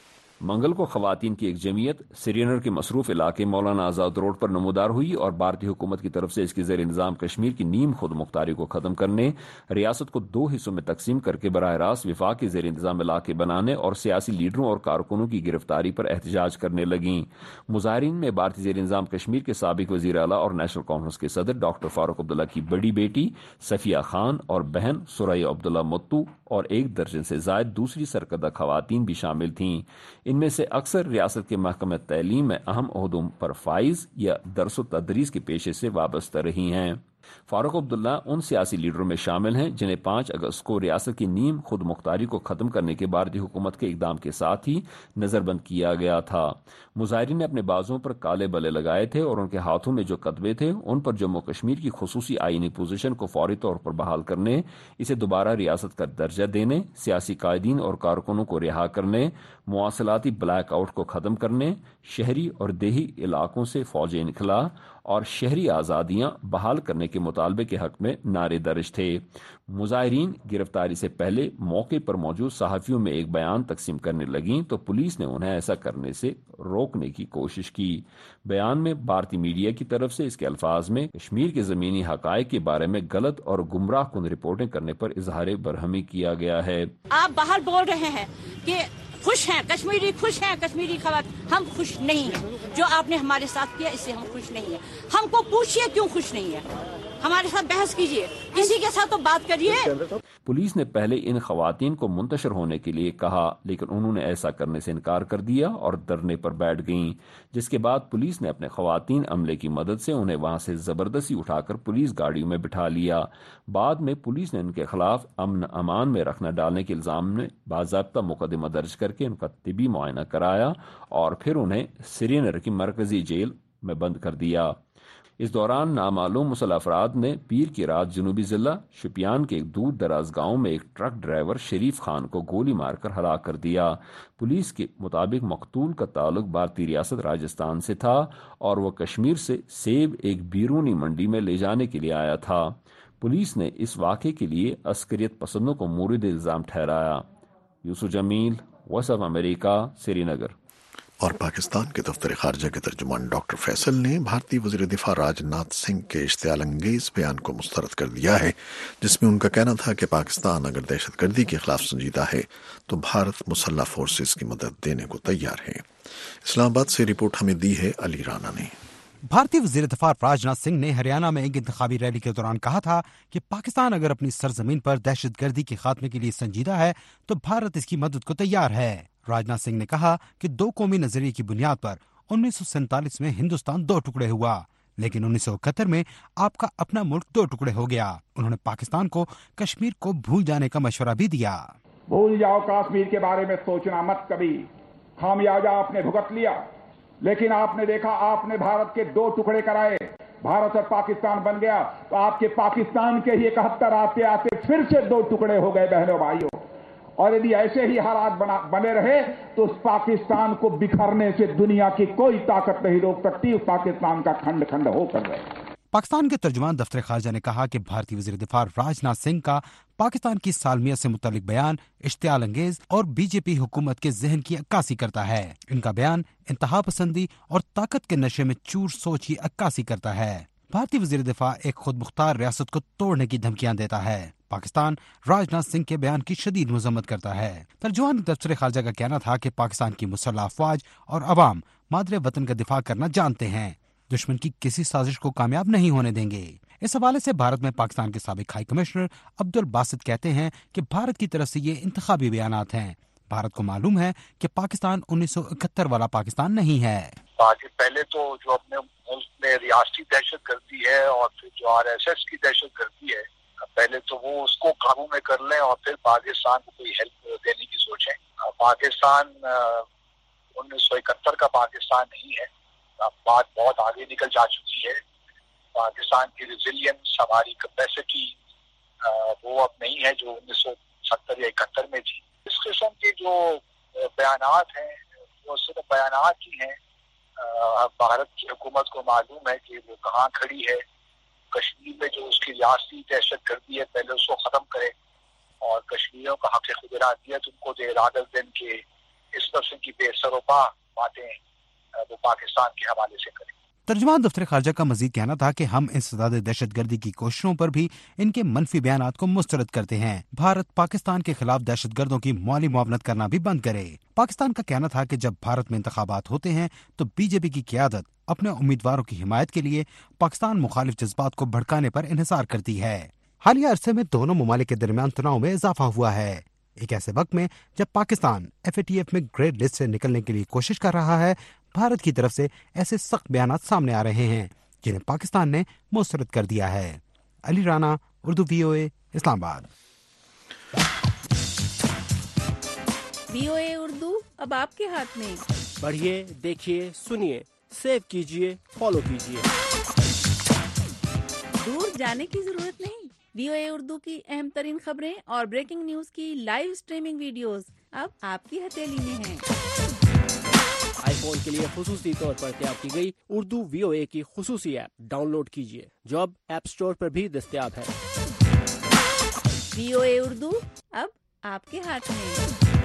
منگل کو خواتین کی ایک جمعیت سری نگر کے مصروف علاقے مولانا آزاد روڈ پر نمودار ہوئی اور بھارتی حکومت کی طرف سے اس کی زیر انتظام کشمیر کی نیم خود مختاری کو ختم کرنے، ریاست کو دو حصوں میں تقسیم کر کے براہ راست وفاق کے زیر انتظام علاقے بنانے اور سیاسی لیڈروں اور کارکنوں کی گرفتاری پر احتجاج کرنے لگیں۔ مظاہرین میں بھارتی زیر انتظام کشمیر کے سابق وزیر اعلیٰ اور نیشنل کانفرنس کے صدر ڈاکٹر فاروق عبداللہ کی بڑی بیٹی صفیہ خان اور بہن سریہ عبداللہ متو اور ایک درجن سے زائد دوسری سرکردہ خواتین بھی شامل تھیں۔ ان میں سے اکثر ریاست کے محکمہ تعلیم میں اہم عہدوں پر فائز یا درس و تدریس کے پیشے سے وابستہ رہی ہیں۔ فاروق عبداللہ ان سیاسی لیڈروں میں شامل ہیں جنہیں پانچ اگست کو ریاست کی نیم خود مختاری کو ختم کرنے کے بھارتی حکومت کے اقدام کے ساتھ ہی نظر بند کیا گیا تھا۔ مظاہرین نے اپنے بازوؤں پر کالے بلے لگائے تھے اور ان کے ہاتھوں میں جو کتبے تھے ان پر جموں کشمیر کی خصوصی آئینی پوزیشن کو فوری طور پر بحال کرنے، اسے دوبارہ ریاست کا درجہ دینے، سیاسی قائدین اور کارکنوں کو رہا کرنے، مواصلاتی بلیک آؤٹ کو ختم کرنے، شہری اور دیہی علاقوں سے فوج انخلا اور شہری آزادیاں بحال کرنے کے مطالبے کے حق میں نعرے درج تھے۔ مظاہرین گرفتاری سے پہلے موقع پر موجود صحافیوں میں ایک بیان تقسیم کرنے لگیں تو پولیس نے انہیں ایسا کرنے سے روکنے کی کوشش کی۔ بیان میں بھارتی میڈیا کی طرف سے اس کے الفاظ میں کشمیر کے زمینی حقائق کے بارے میں غلط اور گمراہ کن رپورٹنگ کرنے پر اظہار برہمی کیا گیا ہے۔ آپ باہر بول رہے ہیں کہ خوش ہیں کشمیری، خوش ہیں کشمیری خواتین، ہم خوش نہیں ہیں۔ جو آپ نے ہمارے ساتھ کیا اس سے ہم خوش نہیں ہیں۔ ہم کو پوچھئے کیوں خوش نہیں ہیں، ہمارے ساتھ بحث کیجئے، کسی کے ساتھ تو بات کریے۔ پولیس نے پہلے ان خواتین کو منتشر ہونے کے لیے کہا لیکن انہوں نے ایسا کرنے سے انکار کر دیا اور دھرنے پر بیٹھ گئیں، جس کے بعد پولیس نے اپنے خواتین عملے کی مدد سے انہیں وہاں سے زبردستی اٹھا کر پولیس گاڑیوں میں بٹھا لیا۔ بعد میں پولیس نے ان کے خلاف امن امان میں رکھنا ڈالنے کے الزام میں باضابطہ مقدمہ درج کر کے ان کا طبی معائنہ کرایا اور پھر انہیں سری نگر کی مرکزی جیل میں بند کر دیا۔ اس دوران نامعلوم مسلح افراد نے پیر کی رات جنوبی ضلع شپیان کے ایک دور دراز گاؤں میں ایک ٹرک ڈرائیور شریف خان کو گولی مار کر ہلاک کر دیا۔ پولیس کے مطابق مقتول کا تعلق بھارتی ریاست راجستھان سے تھا اور وہ کشمیر سے سیب ایک بیرونی منڈی میں لے جانے کے لیے آیا تھا۔ پولیس نے اس واقعے کے لیے عسکریت پسندوں کو مورد الزام ٹھہرایا۔ Yusuf Jamil, voice of America, Srinagar. اور پاکستان کے دفتر خارجہ کے ترجمان ڈاکٹر فیصل نے بھارتی وزیر دفاع راجناتھ سنگھ کے اشتعال انگیز بیان کو مسترد کر دیا ہے، جس میں ان کا کہنا تھا کہ پاکستان اگر دہشت گردی کے خلاف سنجیدہ ہے تو بھارت مسلح فورسز کی مدد دینے کو تیار ہے۔ اسلام آباد سے رپورٹ ہمیں دی ہے علی رانا نے۔ بھارتی وزیر دفاع راجناتھ سنگھ نے ہریانہ میں ایک انتخابی ریلی کے دوران کہا تھا کہ پاکستان اگر اپنی سرزمین پر دہشت گردی کے خاتمے کے لیے سنجیدہ ہے تو بھارت اس کی مدد کو تیار ہے۔ راجناتھ سنگھ نے کہا کہ دو قومی نظریے کی بنیاد پر انیس سو سینتالیس میں ہندوستان دو ٹکڑے ہوا، لیکن انیس سو اکہتر میں آپ کا اپنا ملک دو ٹکڑے ہو گیا۔ انہوں نے پاکستان کو کشمیر کو بھول جانے کا مشورہ بھی دیا۔ بھول جاؤ کشمیر کے بارے میں سوچنا مت، کبھی خامیازہ آپ نے بھگت لیا، لیکن آپ نے دیکھا آپ نے بھارت کے دو ٹکڑے کرائے، بھارت اور پاکستان بن گیا، تو آپ کے پاکستان کے ہی اکہتر آتے آتے پھر سے دو ٹکڑے ہو گئے بہنوں بھائیوں، اور یدی ایسے ہی حالات بنے رہے تو اس پاکستان کو بکھرنے سے دنیا کی کوئی طاقت نہیں روک سکتی، اس پاکستان کا کھنڈ کھنڈ ہو کر رہے۔ پاکستان کے ترجمان دفتر خارجہ نے کہا کہ بھارتی وزیر دفاع راجناتھ سنگھ کا پاکستان کی سالمیت سے متعلق بیان اشتعال انگیز اور بی جے پی حکومت کے ذہن کی عکاسی کرتا ہے۔ ان کا بیان انتہا پسندی اور طاقت کے نشے میں چور سوچ کی عکاسی کرتا ہے۔ بھارتی وزیر دفاع ایک خود مختار ریاست کو توڑنے کی دھمکیاں دیتا ہے۔ پاکستان راجناتھ سنگھ کے بیان کی شدید مذمت کرتا ہے۔ ترجمان دفتر خارجہ کا کہنا تھا کہ پاکستان کی مسلح افواج اور عوام مادر وطن کا دفاع کرنا جانتے ہیں، دشمن کی کسی سازش کو کامیاب نہیں ہونے دیں گے۔ اس حوالے سے بھارت میں پاکستان کے سابق ہائی کمشنر عبد الباسط کہتے ہیں کہ بھارت کی طرف سے یہ انتخابی بیانات ہیں۔ بھارت کو معلوم ہے کہ پاکستان انیس سو اکہتر والا پاکستان نہیں ہے۔ پہلے تو جو اپنے ملک میں ریاستی دہشت گردی ہے اور پھر جو آر ایس ایس کی دہشت گردی ہے، پہلے تو وہ اس کو قابو میں کر لیں اور پھر پاکستان کو کوئی ہیلپ دینے کی سوچیں۔ پاکستان انیس سو اکہتر کا پاکستان نہیں ہے، بات بہت آگے نکل جا چکی ہے۔ پاکستان کی ریزیلینس، ہماری کیپیسٹی وہ اب نہیں ہے جو انیس سو ستر یا اکہتر میں تھی۔ اس قسم کے جو بیانات ہیں وہ صرف بیانات ہی ہیں۔ بھارت کی حکومت کو معلوم ہے کہ وہ کہاں کھڑی ہے۔ کشمیر میں جو اس کی ریاستی دہشت گردی ہے پہلے اس کو ختم کرے اور کشمیریوں کا حق خود ارادیت ان کو دے، رادر دن کے اس قسم کی بے سروپا باتیں وہ پاکستان کے حوالے سے کریں۔ ترجمان دفتر خارجہ کا مزید کہنا تھا کہ ہم انسداد دہشت گردی کی کوششوں پر بھی ان کے منفی بیانات کو مسترد کرتے ہیں۔ بھارت پاکستان کے خلاف دہشت گردوں کی مالی معاونت کرنا بھی بند کرے۔ پاکستان کا کہنا تھا کہ جب بھارت میں انتخابات ہوتے ہیں تو بی جے پی کی قیادت اپنے امیدواروں کی حمایت کے لیے پاکستان مخالف جذبات کو بھڑکانے پر انحصار کرتی ہے۔ حالیہ عرصے میں دونوں ممالک کے درمیان تناؤ میں اضافہ ہوا ہے، ایک ایسے وقت میں جب Pakistan F A T F میں گرے لسٹ سے نکلنے کے لیے کوشش کر رہا ہے۔ بھارت کی طرف سے ایسے سخت بیانات سامنے آ رہے ہیں جنہیں پاکستان نے مسترد کر دیا ہے۔ علی رانا، اردو وی او اے، اسلام آباد۔ وی او اے اردو اب آپ کے ہاتھ میں، پڑھیے، دیکھیے، سنیے، سیو کیجیے، فالو کیجیے۔ دور جانے کی ضرورت نہیں، وی او اے اردو کی اہم ترین خبریں اور بریکنگ نیوز کی لائیو اسٹریمنگ ویڈیوز اب آپ کی ہتھیلی میں ہیں۔ آئی فون کے لیے خصوصی طور پر تیار کی گئی اردو وی او اے کی خصوصی ایپ ڈاؤن لوڈ کیجیے، جو اب ایپ سٹور پر بھی دستیاب ہے۔ وی او اے اردو اب آپ کے ہاتھ میں۔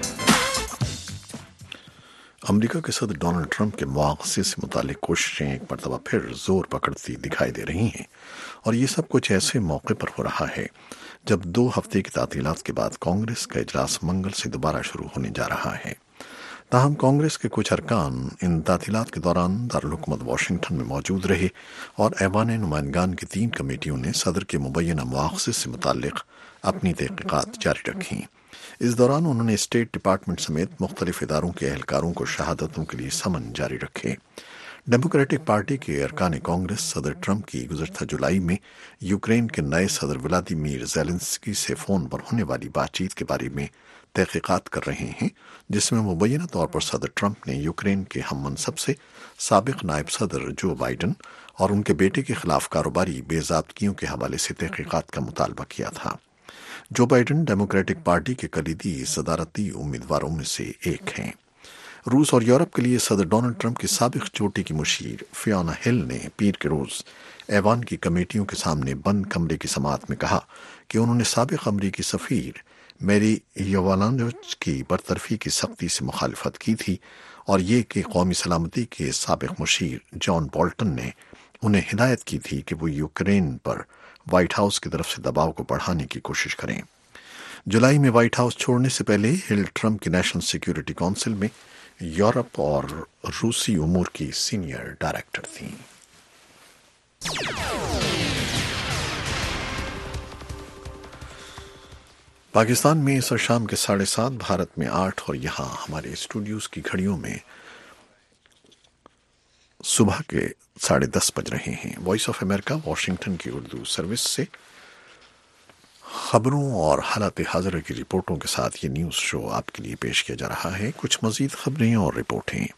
امریکہ کے صدر ڈونلڈ ٹرمپ کے مواخذے سے متعلق کوششیں ایک مرتبہ پھر زور پکڑتی دکھائی دے رہی ہیں، اور یہ سب کچھ ایسے موقع پر ہو رہا ہے جب دو ہفتے کی تعطیلات کے بعد کانگریس کا اجلاس منگل سے دوبارہ شروع ہونے جا رہا ہے۔ تاہم کانگریس کے کچھ ارکان ان تعطیلات کے دوران دارالحکومت واشنگٹن میں موجود رہے، اور ایوان نمائندگان کی تین کمیٹیوں نے صدر کے مبینہ مواخذے سے متعلق اپنی تحقیقات جاری رکھیں۔ اس دوران انہوں نے اسٹیٹ ڈپارٹمنٹ سمیت مختلف اداروں کے اہلکاروں کو شہادتوں کے لیے سمن جاری رکھے۔ ڈیموکریٹک پارٹی کے ارکان کانگریس صدر ٹرمپ کی گزشتہ جولائی میں یوکرین کے نئے صدر ولادیمیر زیلنسکی سے فون پر ہونے والی بات چیت کے بارے میں تحقیقات کر رہے ہیں، جس میں مبینہ طور پر صدر ٹرمپ نے یوکرین کے ہم منصب سے سابق نائب صدر جو بائیڈن اور ان کے بیٹے کے خلاف کاروباری بے ضابطگیوں کے حوالے سے تحقیقات کا مطالبہ کیا تھا۔ جو بائیڈن ڈیموکریٹک پارٹی کے کلیدی صدارتی امیدواروں میں سے ایک ہیں۔ روس اور یورپ کے لیے صدر ڈونلڈ ٹرمپ کی سابق چوٹی کی مشیر فیونا ہل نے پیر کے روز ایوان کی کمیٹیوں کے سامنے بند کمرے کی سماعت میں کہا کہ انہوں نے سابق امریکی سفیر میری یوولانووچ کی برطرفی کی سختی سے مخالفت کی تھی اور یہ کہ قومی سلامتی کے سابق مشیر جان بولٹن نے انہیں ہدایت کی تھی کہ وہ یوکرین پر وائٹ ہاؤس کی طرف سے دباؤ کو بڑھانے کی کوشش کریں۔ جولائی میں وائٹ ہاؤس چھوڑنے سے پہلے ہل ٹرمپ کی نیشنل سیکیورٹی کونسل میں یورپ اور روسی امور کی سینئر ڈائریکٹر تھیں۔ پاکستان میں اس شام کے ساڑھے سات، بھارت میں آٹھ اور یہاں ہمارے اسٹوڈیوز کی گھڑیوں میں صبح کے ساڑھے دس بج رہے ہیں۔ وائس آف امریکہ واشنگٹن کی اردو سروس سے خبروں اور حالات حاضرہ کی رپورٹوں کے ساتھ یہ نیوز شو آپ کے لیے پیش کیا جا رہا ہے۔ کچھ مزید خبریں اور رپورٹیں۔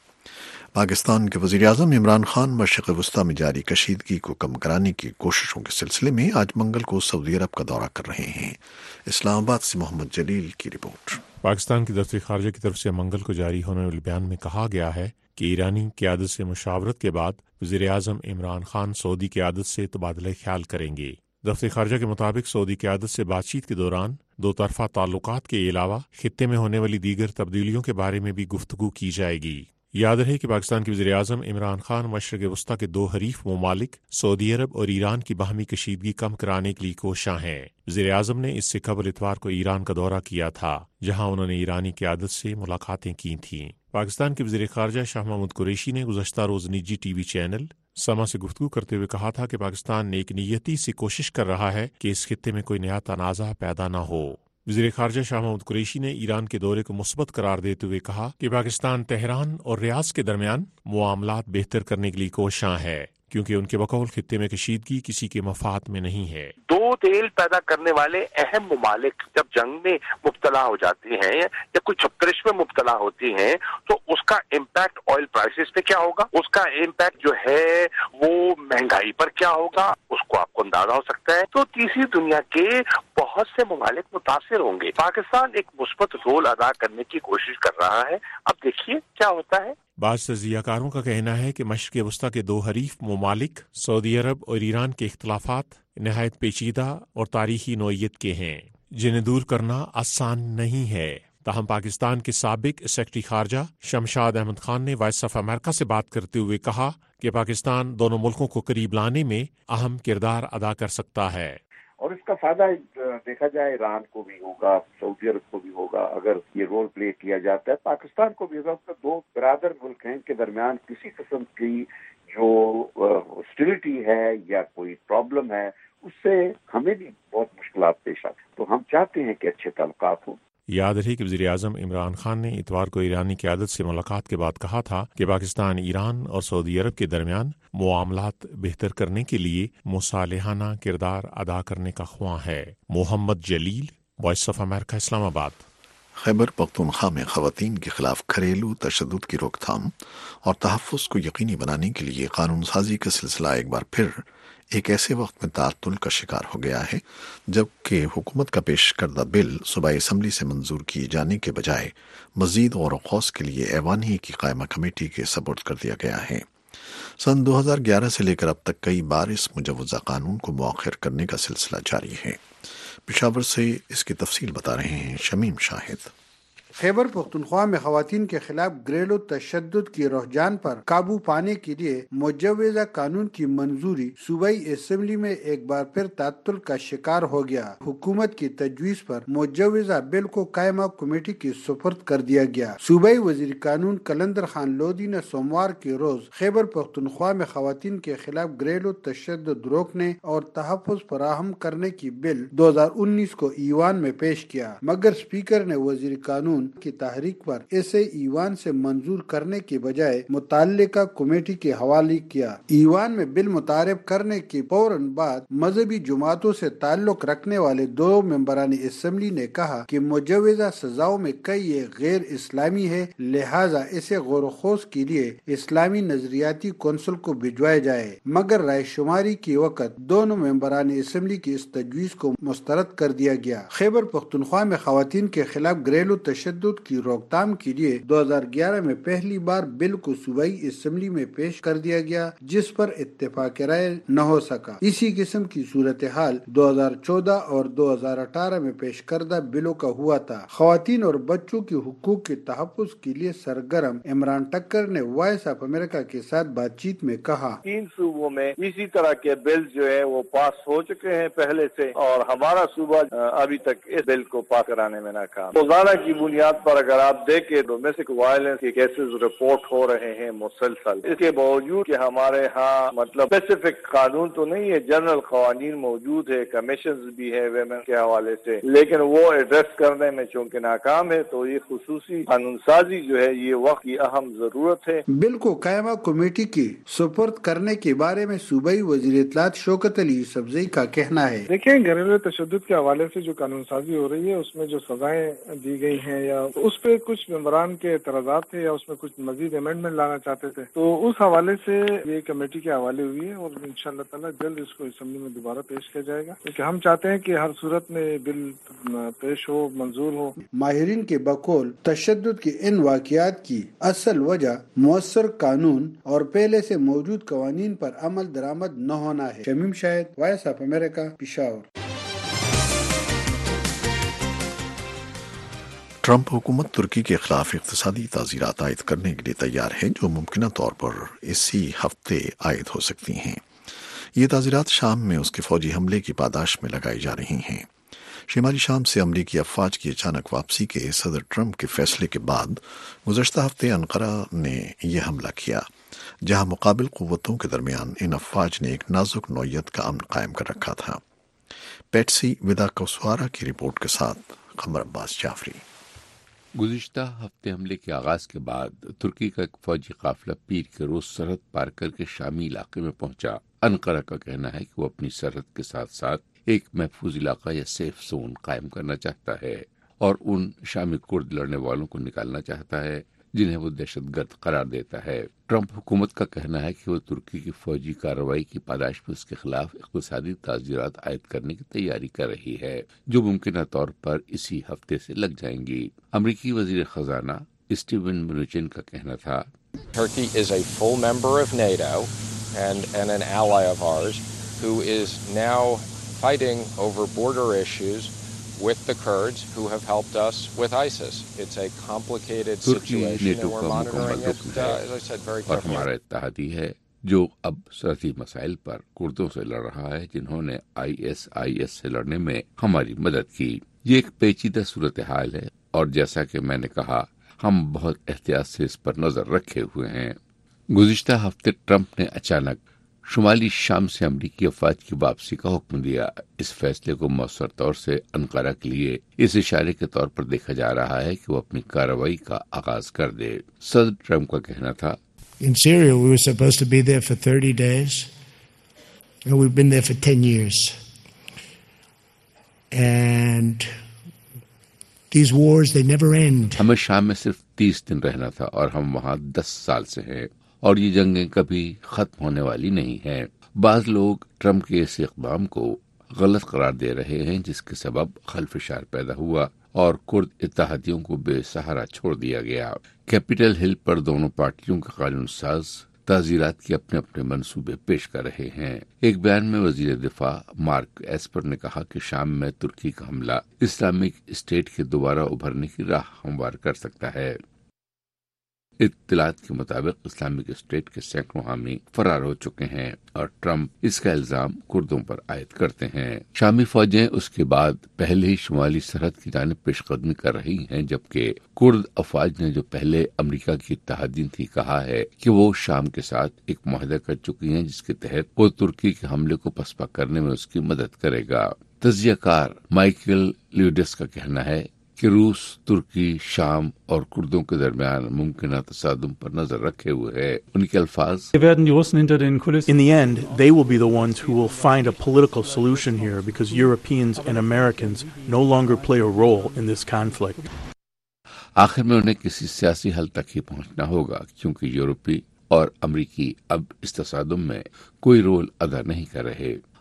پاکستان کے وزیر اعظم عمران خان مشرق وسطیٰ میں جاری کشیدگی کو کم کرانے کی کوششوں کے سلسلے میں آج منگل کو سعودی عرب کا دورہ کر رہے ہیں۔ اسلام آباد سے محمد جلیل کی رپورٹ۔ پاکستان کی دفتر خارجہ کی طرف سے منگل کو جاری ہونے والے بیان میں کہا گیا ہے کہ ایرانی قیادت سے مشاورت کے بعد وزیر اعظم عمران خان سعودی قیادت سے تبادلہ خیال کریں گے۔ دفتر خارجہ کے مطابق سعودی قیادت سے بات چیت کے دوران دو طرفہ تعلقات کے علاوہ خطے میں ہونے والی دیگر تبدیلیوں کے بارے میں بھی گفتگو کی جائے گی۔ یاد رہے کہ پاکستان کے وزیر اعظم عمران خان مشرق وسطیٰ کے دو حریف ممالک سعودی عرب اور ایران کی باہمی کشیدگی کم کرانے کے لیے کوشاں ہیں۔ وزیر اعظم نے اس سے قبل اتوار کو ایران کا دورہ کیا تھا، جہاں انہوں نے ایرانی قیادت سے ملاقاتیں کی تھیں۔ پاکستان کے وزیر خارجہ شاہ محمود قریشی نے گزشتہ روز نجی ٹی وی چینل سما سے گفتگو کرتے ہوئے کہا تھا کہ پاکستان نیک نیتی سے کوشش کر رہا ہے کہ اس خطے میں کوئی نیا تنازع پیدا نہ ہو۔ وزیر خارجہ شاہ محمود قریشی نے ایران کے دورے کو مثبت قرار دیتے ہوئے کہا کہ پاکستان تہران اور ریاض کے درمیان معاملات بہتر کرنے کے لیے کوشاں ہے، کیونکہ ان کے بقول خطے میں کشیدگی کسی کے مفاد میں نہیں ہے۔ دو تیل پیدا کرنے والے اہم ممالک جب جنگ میں مبتلا ہو جاتے ہیں یا کوئی چھپکرش میں مبتلا ہوتی ہیں تو اس کا امپیکٹ آئل پرائسز پہ کیا ہوگا، اس کا امپیکٹ جو ہے وہ مہنگائی پر کیا ہوگا، اس کو آپ کو اندازہ ہو سکتا ہے۔ تو تیسری دنیا کے بہت سے ممالک متاثر ہوں گے۔ پاکستان ایک مثبت رول ادا کرنے کی کوشش کر رہا ہے، اب دیکھیے کیا ہوتا ہے۔ بعض تجزیہ کاروں کا کہنا ہے کہ مشرق وسطیٰ کے دو حریف ممالک سعودی عرب اور ایران کے اختلافات نہایت پیچیدہ اور تاریخی نوعیت کے ہیں، جنہیں دور کرنا آسان نہیں ہے۔ تاہم پاکستان کے سابق سیکرٹری خارجہ شمشاد احمد خان نے وائس آف امریکہ سے بات کرتے ہوئے کہا کہ پاکستان دونوں ملکوں کو قریب لانے میں اہم کردار ادا کر سکتا ہے، اور اس کا فائدہ دیکھا جائے ایران کو بھی ہوگا، سعودی عرب کو بھی ہوگا اگر یہ رول پلے کیا جاتا ہے، پاکستان کو بھی ہوگا۔ دو برادر ملک ہیں کے درمیان کسی قسم کی جو ہاسٹیلٹی ہے یا کوئی پرابلم ہے اس سے ہمیں بھی بہت مشکلات پیش آتی، تو ہم چاہتے ہیں کہ اچھے تعلقات ہوں۔ یاد رہے کہ وزیر اعظم عمران خان نے اتوار کو ایرانی قیادت سے ملاقات کے بعد کہا تھا کہ پاکستان ایران اور سعودی عرب کے درمیان معاملات بہتر کرنے کے لیے مصالحانہ کردار ادا کرنے کا خواہاں ہے۔ محمد جلیل، وائس آف امریکہ، اسلام آباد۔ خیبر پختونخوا میں خواتین کے خلاف گھریلو تشدد کی روک تھام اور تحفظ کو یقینی بنانے کے لیے قانون سازی کا سلسلہ ایک بار پھر ایک ایسے وقت میں تعطل کا شکار ہو گیا ہے جبکہ حکومت کا پیش کردہ بل صوبائی اسمبلی سے منظور کیے جانے کے بجائے مزید غور و خوض کے لیے ایوانی کی قائمہ کمیٹی کے سپرد کر دیا گیا ہے۔ سن دو ہزار گیارہ سے لے کر اب تک کئی بار اس مجوزہ قانون کو مؤخر کرنے کا سلسلہ جاری ہے۔ پشاور سے اس کی تفصیل بتا رہے ہیں شمیم شاہد۔ خیبر پختونخوا میں خواتین کے خلاف گھریلو تشدد کی رجحان پر قابو پانے کے لیے مجوزہ قانون کی منظوری صوبائی اسمبلی میں ایک بار پھر تعطل کا شکار ہو گیا۔ حکومت کی تجویز پر مجوزہ بل کو قائمہ کمیٹی کی سپرد کر دیا گیا۔ صوبائی وزیر قانون کلندر خان لودھی نے سوموار کے روز خیبر پختونخوا میں خواتین کے خلاف گھریلو تشدد روکنے اور تحفظ فراہم کرنے کی بل دو ہزار انیس کو ایوان میں پیش کیا، مگر اسپیکر نے وزیر قانون کی تحریک پر اسے ایوان سے منظور کرنے کے بجائے متعلقہ کمیٹی کے حوالے کیا۔ ایوان میں بل متعارف کرنے کے فوراً بعد مذہبی جماعتوں سے تعلق رکھنے والے دو ممبران اسمبلی نے کہا کہ مجوزہ سزاؤں میں کئی یہ غیر اسلامی ہے، لہٰذا اسے غور و خوض کے لیے اسلامی نظریاتی کونسل کو بھجوایا جائے، مگر رائے شماری کے وقت دونوں ممبران اسمبلی کی اس تجویز کو مسترد کر دیا گیا۔ خیبر پختونخوا میں خواتین کے خلاف گھریلو تشدد तशद्दुद की रोकथाम के लिए दो हजार ग्यारह में पहली बार बिल को सूबाई असेंबली में पेश कर दिया गया, जिस पर इत्तेफाक राय न हो सका। इसी किस्म की सूरत हाल दो हजार चौदह और दो हजार अठारह में पेश करदा बिलों का हुआ था। ख्वातीन और बच्चों के हुकूक के तहफ़्फ़ुज़ के लिए सरगर्म इमरान टक्कर ने वॉइस ऑफ अमेरिका के साथ बातचीत में कहा, तीन सूबों में इसी तरह के बिल जो है वो पास हो चुके हैं पहले से, और हमारा सूबा अभी तक इस बिल को पास कराने में नाकाम। रोजाना की बुनियाद पर अगर आप देखें डोमेस्टिक वायलेंस के केसेस रिपोर्ट हो रहे हैं मुसलसल। इसके बावजूद कि हमारे यहाँ मतलब स्पेसिफिक कानून तो नहीं है, जनरल कानून मौजूद है, कमीशन भी है वेमेन के हवाले से, लेकिन वो एड्रेस करने में चूंकि नाकाम है, तो ये खुसूसी कानून साजी जो है ये वक्त की अहम जरूरत है। बिल को कायमा कमेटी की सुपुर्द करने के बारे में सूबाई वजीर इत्तलात शौकत अली यूसुफजई का कहना है, देखिए घरेलू तशद्दुद के हवाले से जो कानून साजी हो रही है उसमें जो सजाएं दी गई हैं या उस पे कुछ मेंबरान के एतराजात थे या उसमें कुछ मजीद अमेंडमेंट लाना चाहते थे, तो उस हवाले से ये कमेटी के हवाले हुई है और इंशाअल्लाह ताला जल्द इसको असेंबली में दोबारा पेश किया जाएगा, क्योंकि हम चाहते हैं कि हर सूरत में बिल पेश हो, मंजूर हो। माहिरीन के बकौल तशद्दुद के इन वाक़ियात की असल वजह मुअस्सर कानून और पहले से मौजूद कवानीन पर अमल दरामद न होना है। Shamim Shahid, voice of America, Peshawar. Trump हुकूमत तुर्की के खिलाफ इक़्तिसादी ताज़ीरात आयद करने के लिए तैयार है, जो मुमकिन तौर पर इसी हफ्ते आयद हो सकती हैं। ये ताज़ीरात शाम में उसके फौजी हमले की पादाश में लगाई जा रही हैं। शिमाली शाम से अमरीकी अफवाज की अचानक वापसी के सदर ट्रंप के फैसले के बाद गुज़श्ता हफ्ते अंकारा ने यह हमला किया, जहां मुकाबिल क़ुव्वतों के दरमियान इन अफवाज ने एक नाजुक नौयत का अमन कायम कर रखा था। पेट्सी विदा कौसवारा की रिपोर्ट के साथ क़मर अब्बास जाफरी। गुज़िश्ता हफ्ते हमले के आगाज के बाद तुर्की का एक फौजी काफिला पीर के रोज सरहद पार करके शामी इलाके में पहुंचा। अंकारा का कहना है कि वो अपनी सरहद के साथ साथ एक महफूज इलाका या सेफ जोन कायम करना चाहता है और उन शामी कुर्द लड़ने वालों को निकालना चाहता है जिन्हें वो दहशतगर्द करार देता है। ट्रंप हुकूमत का कहना है कि वो तुर्की की फौजी कार्रवाई की पादाश में उसके खिलाफ इक़्तिसादी ताज़ीरात आयद करने की तैयारी कर रही है, जो मुमकिन तौर पर इसी हफ्ते से लग जाएंगी। अमरीकी वजीर खजाना स्टीवन म्नुचिन का कहना था, Turkey is a full member of NATO and, and an ally of ours who is now fighting over border issues with the Kurds who have helped us with ISIS. It's a complicated situation and we're monitoring it, uh, as I said, very carefully. और हमारा इत्तेहादी है जो अब सरहदी मसाइल पर कुर्दों से लड़ रहा है, जिन्होंने आई एस आई एस से लड़ने में हमारी मदद की। ये एक पेचीदा सूरत हाल है और जैसा कि मैंने कहा, हम बहुत एहतियात से इस पर नजर रखे हुए हैं। गुज़िश्ता हफ्ते ट्रंप ने अचानक शुमाली शाम से अमरीकी अफवाज की वापसी का हुक्म दिया। इस फैसले को मौसर तौर से अंकारा के लिए इस इशारे के तौर पर देखा जा रहा है कि वो अपनी कार्रवाई का आगाज कर दे। सदर ट्रंप का कहना था, In Syria we were supposed to be there for thirty days and we've been there for ten years. And these wars they never end. हमें शाम में सिर्फ तीस दिन रहना था और हम वहाँ दस साल से हैं और ये जंगें कभी खत्म होने वाली नहीं हैं। बाज लोग ट्रंप के इस इक़दाम को गलत करार दे रहे हैं, जिसके सबब खलफशार पैदा हुआ और कुर्द इत्तेहादियों को बेसहारा छोड़ दिया गया। कैपिटल हिल पर दोनों पार्टियों के कानून साज ताज़ीरात के अपने अपने मंसूबे पेश कर रहे हैं। एक बयान में वजीर दिफा मार्क एस्पर ने कहा कि शाम में तुर्की का हमला इस्लामिक स्टेट के दोबारा उभरने की राह हमवार कर सकता है। इत्तलात के मुताबिक इस्लामिक स्टेट के सैकड़ों हामी फरार हो चुके हैं और ट्रंप इसका इल्जाम कुर्दों पर आयद करते हैं। शामी फौजें उसके बाद पहले ही शुमाली सरहद की जानिब पेशकदमी कर रही हैं, जबकि कुर्द अफवाज ने जो पहले अमेरिका की इत्तेहादीन थी कहा है कि वो शाम के साथ एक मुआहदा कर चुकी हैं, जिसके तहत वो तुर्की के हमले को पसपा करने में उसकी मदद करेगा। तज्जियाकार माइकल ल्यूडिस का कहना है कि रूस तुर्की, शाम और कुर्दों के दरमियान मुमकिन तसादुम पर नजर रखे हुए है। उनके अल्फाज, In the end, they will be the ones who will find a political solution here because Europeans and Americans no longer play a role in this conflict. आखिर में उन्हें किसी सियासी हल तक ही पहुंचना होगा, क्योंकि यूरोपी और अमरीकी अब इस तसादुम में कोई रोल अदा नहीं कर रहे।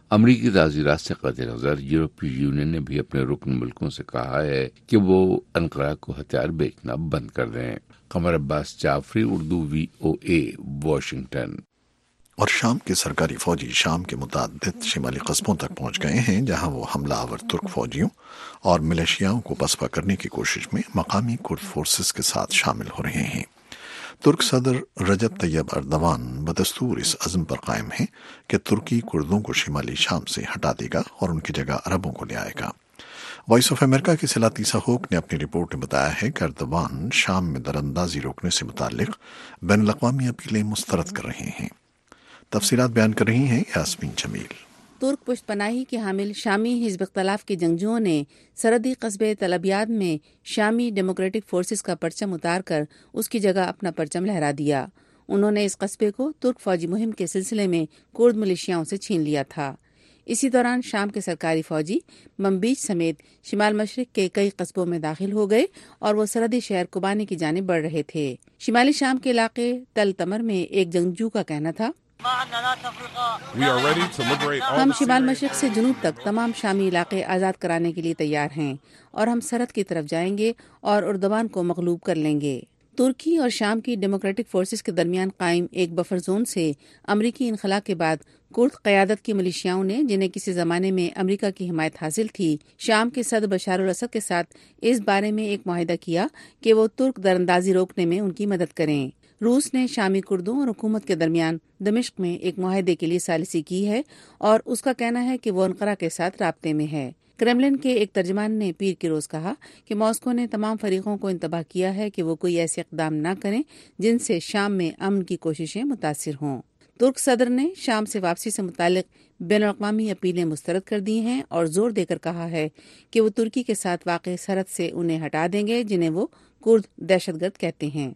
امریکی تعزیرات سے قطع نظر یورپی یونین نے بھی اپنے رکن ملکوں سے کہا ہے کہ وہ انقرہ کو ہتھیار بیچنا بند کر دیں۔ Qamar Abbas Jafri, Urdu V O A, Washington. اور شام کے سرکاری فوجی شام کے متعدد شمالی قصبوں تک پہنچ گئے ہیں، جہاں وہ حملہ آور ترک فوجیوں اور ملیشیاؤں کو پسپا کرنے کی کوشش میں مقامی کرد فورسز کے ساتھ شامل ہو رہے ہیں۔ ترک صدر رجب طیب اردوان بدستور اس عزم پر قائم ہیں کہ ترکی کردوں کو شمالی شام سے ہٹا دے گا اور ان کی جگہ عربوں کو لے آئے گا۔ وائس آف امریکہ کے صلاحی سہوک نے اپنی رپورٹ میں بتایا ہے کہ اردوان شام میں دراندازی روکنے سے متعلق بین الاقوامی اپیلیں مسترد کر رہے ہیں۔ تفصیلات بیان کر رہی ہیں یاسمین جمیل۔ ترک پشت پناہی کے حامل شامی حزب اختلاف کے جنگجوؤں نے سرحدی قصبے طلبیات میں شامی ڈیموکریٹک فورسز کا پرچم اتار کر اس کی جگہ اپنا پرچم لہرا دیا۔ انہوں نے اس قصبے کو ترک فوجی مہم کے سلسلے میں کرد ملیشیاؤں سے چھین لیا تھا۔ اسی دوران شام کے سرکاری فوجی منبیج سمیت شمال مشرق کے کئی قصبوں میں داخل ہو گئے اور وہ سرحدی شہر کوبانی کی جانب بڑھ رہے تھے۔ شمالی شام کے علاقے تل تمر میں ایک جنگجو کا کہنا تھا، ہم شمال مشرق سے جنوب تک تمام شامی علاقے آزاد کرانے کے لیے تیار ہیں اور ہم سرحد کی طرف جائیں گے اور اردوان کو مغلوب کر لیں گے۔ ترکی اور شام کی ڈیموکریٹک فورسز کے درمیان قائم ایک بفر زون سے امریکی انخلا کے بعد کرد قیادت کی ملیشیاؤں نے، جنہیں کسی زمانے میں امریکہ کی حمایت حاصل تھی، شام کے صدر بشار الاسد کے ساتھ اس بارے میں ایک معاہدہ کیا کہ وہ ترک دراندازی روکنے میں ان کی مدد کریں۔ روس نے شامی کردوں اور حکومت کے درمیان دمشق میں ایک معاہدے کے لیے ثالثی کی ہے اور اس کا کہنا ہے کہ وہ انقرہ کے ساتھ رابطے میں ہے۔ کرملن کے ایک ترجمان نے پیر کے روز کہا کہ ماسکو نے تمام فریقوں کو انتباہ کیا ہے کہ وہ کوئی ایسے اقدام نہ کریں جن سے شام میں امن کی کوششیں متاثر ہوں۔ ترک صدر نے شام سے واپسی سے متعلق بین الاقوامی اپیلیں مسترد کر دی ہیں اور زور دے کر کہا ہے کہ وہ ترکی کے ساتھ واقع سرحد سے انہیں ہٹا دیں گے جنہیں وہ کرد دہشت گرد کہتے ہیں۔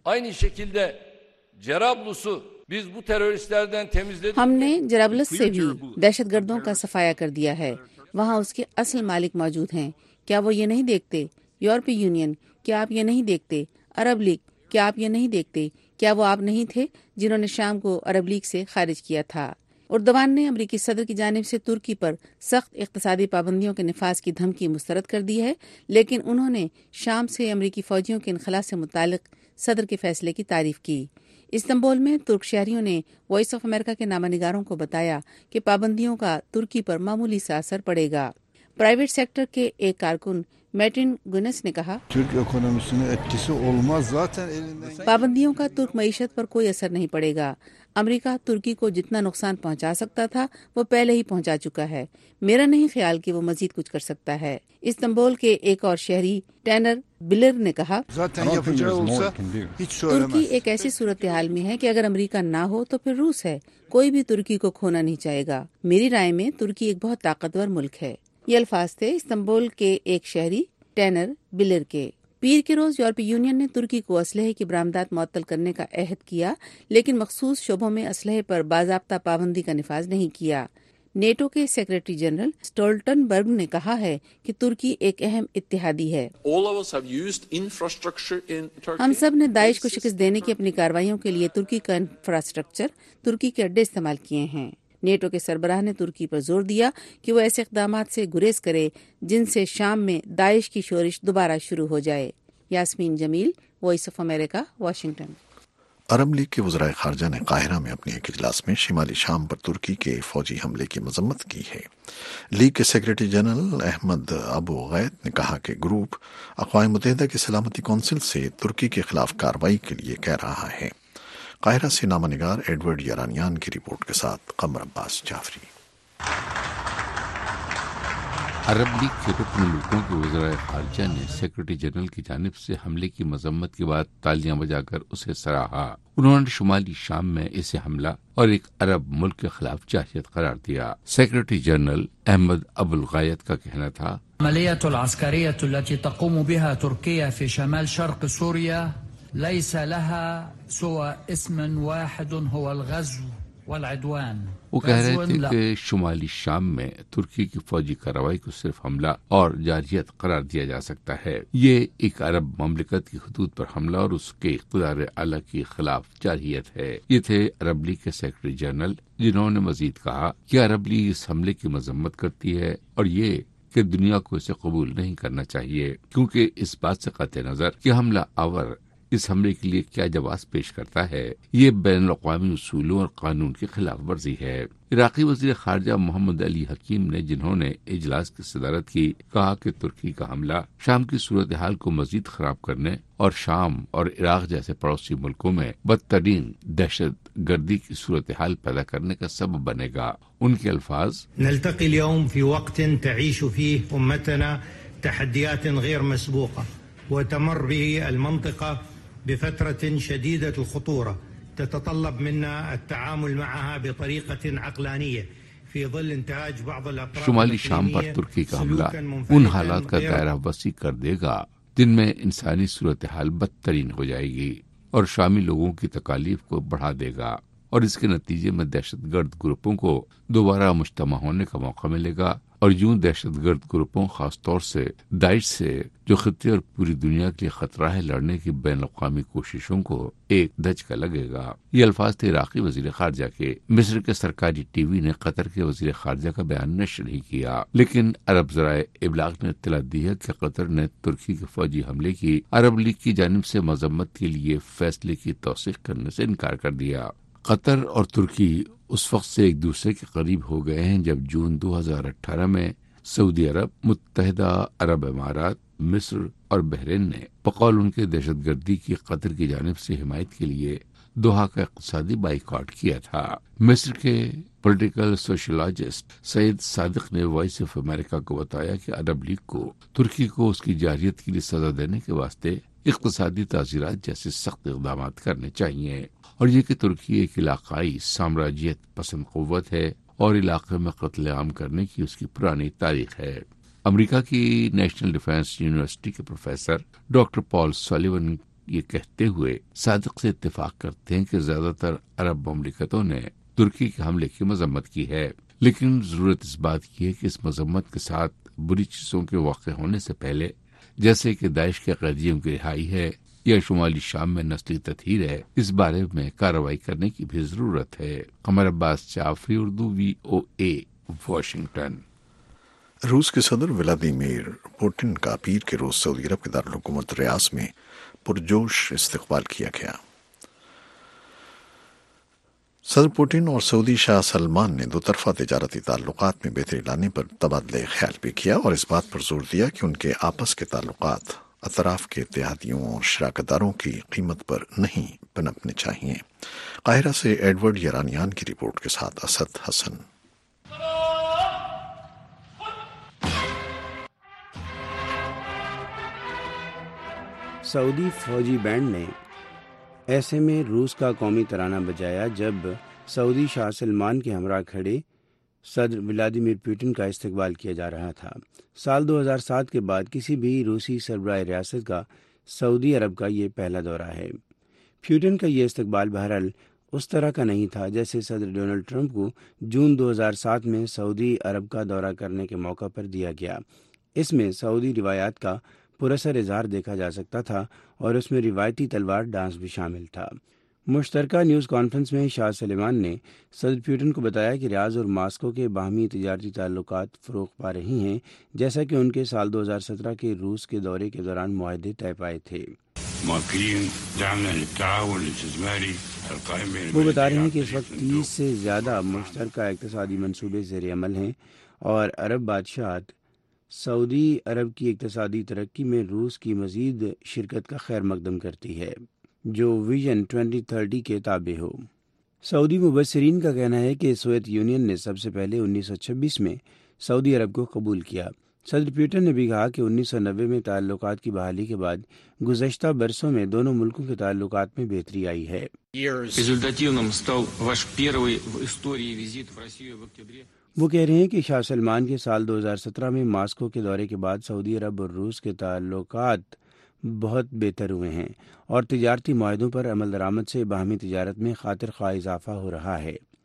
ہم نے جرابلس سے بھی دہشت گردوں کا صفایا کر دیا ہے، وہاں اس کے اصل مالک موجود ہیں۔ کیا وہ یہ نہیں دیکھتے؟ یورپی یونین، کیا آپ یہ نہیں دیکھتے؟ عرب لیگ، کیا آپ یہ نہیں دیکھتے؟ کیا وہ آپ نہیں تھے جنہوں نے شام کو عرب لیگ سے خارج کیا تھا؟ اردوان نے امریکی صدر کی جانب سے ترکی پر سخت اقتصادی پابندیوں کے نفاذ کی دھمکی مسترد کر دی ہے، لیکن انہوں نے شام سے امریکی فوجیوں کے انخلا سے متعلق صدر کے فیصلے کی تعریف کی۔ استنبول میں ترک شہریوں نے وائس آف امریکہ کے نامہ نگاروں کو بتایا کہ پابندیوں کا ترکی پر معمولی سا اثر پڑے گا۔ پرائیویٹ سیکٹر کے ایک کارکن میٹن گنس نے کہا، پابندیوں کا ترک معیشت پر کوئی اثر نہیں پڑے گا۔ امریکہ ترکی کو جتنا نقصان پہنچا سکتا تھا وہ پہلے ہی پہنچا چکا ہے۔ میرا نہیں خیال کہ وہ مزید کچھ کر سکتا ہے۔ استنبول کے ایک اور شہری ٹینر بلر نے کہا، ترکی ایک ایسی صورتحال میں ہے کہ اگر امریکہ نہ ہو تو پھر روس ہے۔ کوئی بھی ترکی کو کھونا نہیں چاہے گا۔ میری رائے میں ترکی ایک بہت طاقتور ملک ہے۔ یہ الفاظ تھے استنبول کے ایک شہری ٹینر بلر کے۔ پیر کے روز یورپی یونین نے ترکی کو اسلحے کی برآمدات معطل کرنے کا عہد کیا، لیکن مخصوص شعبوں میں اسلحے پر باضابطہ پابندی کا نفاذ نہیں کیا۔ نیٹو کے سیکریٹری جنرل اسٹولٹنبرگ نے کہا ہے کہ ترکی ایک اہم اتحادی ہے۔ ہم سب نے داعش کو شکست دینے کی اپنی کارروائیوں کے لیے ترکی کا انفراسٹرکچر، ترکی کے اڈے استعمال کیے ہیں۔ نیٹو کے سربراہ نے ترکی پر زور دیا کہ وہ ایسے اقدامات سے گریز کرے جن سے شام میں داعش کی شورش دوبارہ شروع ہو جائے۔ Yasmeen Jamil, voice of America, Washington. عرب لیگ کے وزرائے خارجہ نے قاہرہ میں اپنے ایک اجلاس میں شمالی شام پر ترکی کے فوجی حملے کی مذمت کی ہے۔ لیگ کے secretary general Ahmed Abu Gheit نے کہا کہ گروپ اقوام متحدہ کی سلامتی کونسل سے ترکی کے خلاف کارروائی کے لیے کہہ رہا ہے۔ قاہرہ سے نامہ نگار ایڈورڈ یارانیان کی رپورٹ کے ساتھ قمر عباس جعفری۔ عرب لیگ کے رکن ملکوں کے وزرائے خارجہ نے سیکریٹری جنرل کی جانب سے حملے کی مذمت کے بعد تالیاں بجا کر اسے سراہا۔ انہوں نے شمالی شام میں اسے حملہ اور ایک عرب ملک کے خلاف جارحیت قرار دیا۔ Secretary general Ahmed Abu Al Gheit کا کہنا تھا، العملية العسكرية التي تقوم بها تركيا في شمال شرق سوريا ليس لها سوى اسم واحد هو الغزو والعدوان وہ کہہ رہے تھے کہ شمالی شام میں ترکی کی فوجی کارروائی کو صرف حملہ اور جارحیت قرار دیا جا سکتا ہے۔ یہ ایک عرب مملکت کی حدود پر حملہ اور اس کے اقتدار اعلیٰ کے خلاف جارحیت ہے۔ یہ تھے عرب لیگ کے سیکرٹری جنرل، جنہوں نے مزید کہا کہ عرب لیگ اس حملے کی مذمت کرتی ہے اور یہ کہ دنیا کو اسے قبول نہیں کرنا چاہیے، کیونکہ اس بات سے قطع نظر کہ حملہ آور اس حملے کے لیے کیا جواز پیش کرتا ہے، یہ بین الاقوامی اصولوں اور قانون کی خلاف ورزی ہے۔ عراقی وزیر خارجہ محمد علی حکیم نے، جنہوں نے اجلاس کی صدارت کی، کہا کہ ترکی کا حملہ شام کی صورتحال کو مزید خراب کرنے اور شام اور عراق جیسے پڑوسی ملکوں میں بدترین دہشت گردی کی صورتحال پیدا کرنے کا سبب بنے گا۔ ان کے الفاظ: نلتقي اليوم في وقت تعيش فيه أمتنا تحديات غير مسبوقة وتمر به المنطقة بفترة شديدة الخطورة تتطلب منا التعامل معها بطريقة عقلانية في ظل انتهاج بعض الأطراف شمالی شام پر ترکی کا حملہ ان حالات کا دائرہ وسیع کر دے گا جن میں انسانی صورتحال بدترین ہو جائے گی اور شامی لوگوں کی تکالیف کو بڑھا دے گا، اور اس کے نتیجے میں دہشت گرد گروپوں کو دوبارہ مجتمع ہونے کا موقع ملے گا، اور یوں دہشت گرد گروپوں، خاص طور سے داعش سے، جو خطے اور پوری دنیا کے لیے خطرہ ہے، لڑنے کی بین الاقوامی کوششوں کو ایک دھچکا لگے گا۔ یہ الفاظ تھے عراقی وزیر خارجہ کے۔ مصر کے سرکاری ٹی وی نے قطر کے وزیر خارجہ کا بیان نشر نہیں کیا، لیکن عرب ذرائع ابلاغ نے اطلاع دی ہے کہ قطر نے ترکی کے فوجی حملے کی عرب لیگ کی جانب سے مذمت کے لیے فیصلے کی توثیق کرنے سے انکار کر دیا۔ قطر اور ترکی اس وقت سے ایک دوسرے کے قریب ہو گئے ہیں جب جون دو ہزار اٹھارہ میں سعودی عرب، متحدہ عرب امارات، مصر اور بحرین نے بقول ان کے دہشت گردی کی قطر کی جانب سے حمایت کے لیے دوحہ کا اقتصادی بائیکاٹ کیا تھا۔ مصر کے پولیٹیکل سوشولوجسٹ سید صادق نے وائس آف امریکہ کو بتایا کہ عرب لیگ کو ترکی کو اس کی جارحیت کے لیے سزا دینے کے واسطے اقتصادی تعزیرات جیسے سخت اقدامات کرنے چاہیے، اور یہ کہ ترکی ایک علاقائی سامراجیت پسند قوت ہے اور علاقے میں قتل عام کرنے کی اس کی پرانی تاریخ ہے۔ امریکہ کی نیشنل ڈیفنس یونیورسٹی کے پروفیسر ڈاکٹر پال سولیون یہ کہتے ہوئے صادق سے اتفاق کرتے ہیں کہ زیادہ تر عرب مملکتوں نے ترکی کے حملے کی مذمت کی ہے، لیکن ضرورت اس بات کی ہے کہ اس مذمت کے ساتھ بری چیزوں کے واقع ہونے سے پہلے، جیسے کہ داعش کے قیدیوں کی رہائی ہے یا شمالی شام میں نسلی تطہیر ہے، اس بارے میں کارروائی کرنے کی بھی ضرورت ہے۔ Qamar Abbas Jafri, Urdu, V O A, Washington. روس کے صدر ولادیمیر پوٹن کا پیر کے روز سعودی عرب کے دارالحکومت ریاض میں پرجوش استقبال کیا گیا۔ صدر پوٹن اور سعودی شاہ سلمان نے دو طرفہ تجارتی تعلقات میں بہتری لانے پر تبادلہ خیال بھی کیا اور اس بات پر زور دیا کہ ان کے آپس کے تعلقات اطراف کے اتحادیوں اور شراکت داروں کی قیمت پر نہیں پنپنے چاہیے۔ قاہرہ سے ایڈورڈ یرانیان کی رپورٹ کے ساتھ اسد حسن۔ سعودی فوجی بینڈ نے ایسے میں روس کا قومی ترانہ بجایا جب سعودی شاہ سلمان کے ہمراہ کھڑے صدر ولادیمیر پوٹن کا استقبال کیا جا رہا تھا۔ سال دو ہزار سات کے بعد کسی بھی روسی سربراہ ریاست کا سعودی عرب کا یہ پہلا دورہ ہے۔ پوٹن کا یہ استقبال بہرحال اس طرح کا نہیں تھا جیسے صدر ڈونلڈ ٹرمپ کو جون دو ہزار سات میں سعودی عرب کا دورہ کرنے کے موقع پر دیا گیا۔ اس میں سعودی روایات کا پراثر اظہار دیکھا جا سکتا تھا اور اس میں روایتی تلوار ڈانس بھی شامل تھا۔ مشترکہ نیوز کانفرنس میں شاہ سلمان نے صدر پوٹن کو بتایا کہ ریاض اور ماسکو کے باہمی تجارتی تعلقات فروغ پا رہی ہیں، جیسا کہ ان کے سال دو ہزار سترہ کے روس کے دورے کے دوران معاہدے طے پائے تھے۔ وہ بتا رہے ہیں کہ اس وقت تیس سے زیادہ مشترکہ اقتصادی منصوبے زیر عمل ہیں اور عرب بادشاہت سعودی عرب کی اقتصادی ترقی میں روس کی مزید شرکت کا خیر مقدم کرتی ہے جو ویژن ٹوئنٹی تھرٹی کے تابع ہو۔ سعودی مبصرین کا کہنا ہے کہ سوویت یونین نے سب سے پہلے انیس سو چھبیس میں سعودی عرب کو قبول کیا۔ صدر پوٹن نے بھی کہا کہ انیس سو نوے میں تعلقات کی بحالی کے بعد گزشتہ برسوں میں دونوں ملکوں کے تعلقات میں بہتری آئی ہے۔ وہ کہہ رہے ہیں کہ شاہ سلمان کے سال دو ہزار سترہ میں ماسکو کے دورے کے بعد سعودی عرب اور روس کے تعلقات بہت بہتر ہوئے ہیں اور تجارتی معاہدوں پر عمل درآمد سے باہمی تجارت میں خاطر خواہ اضافہ ہو رہا ہے۔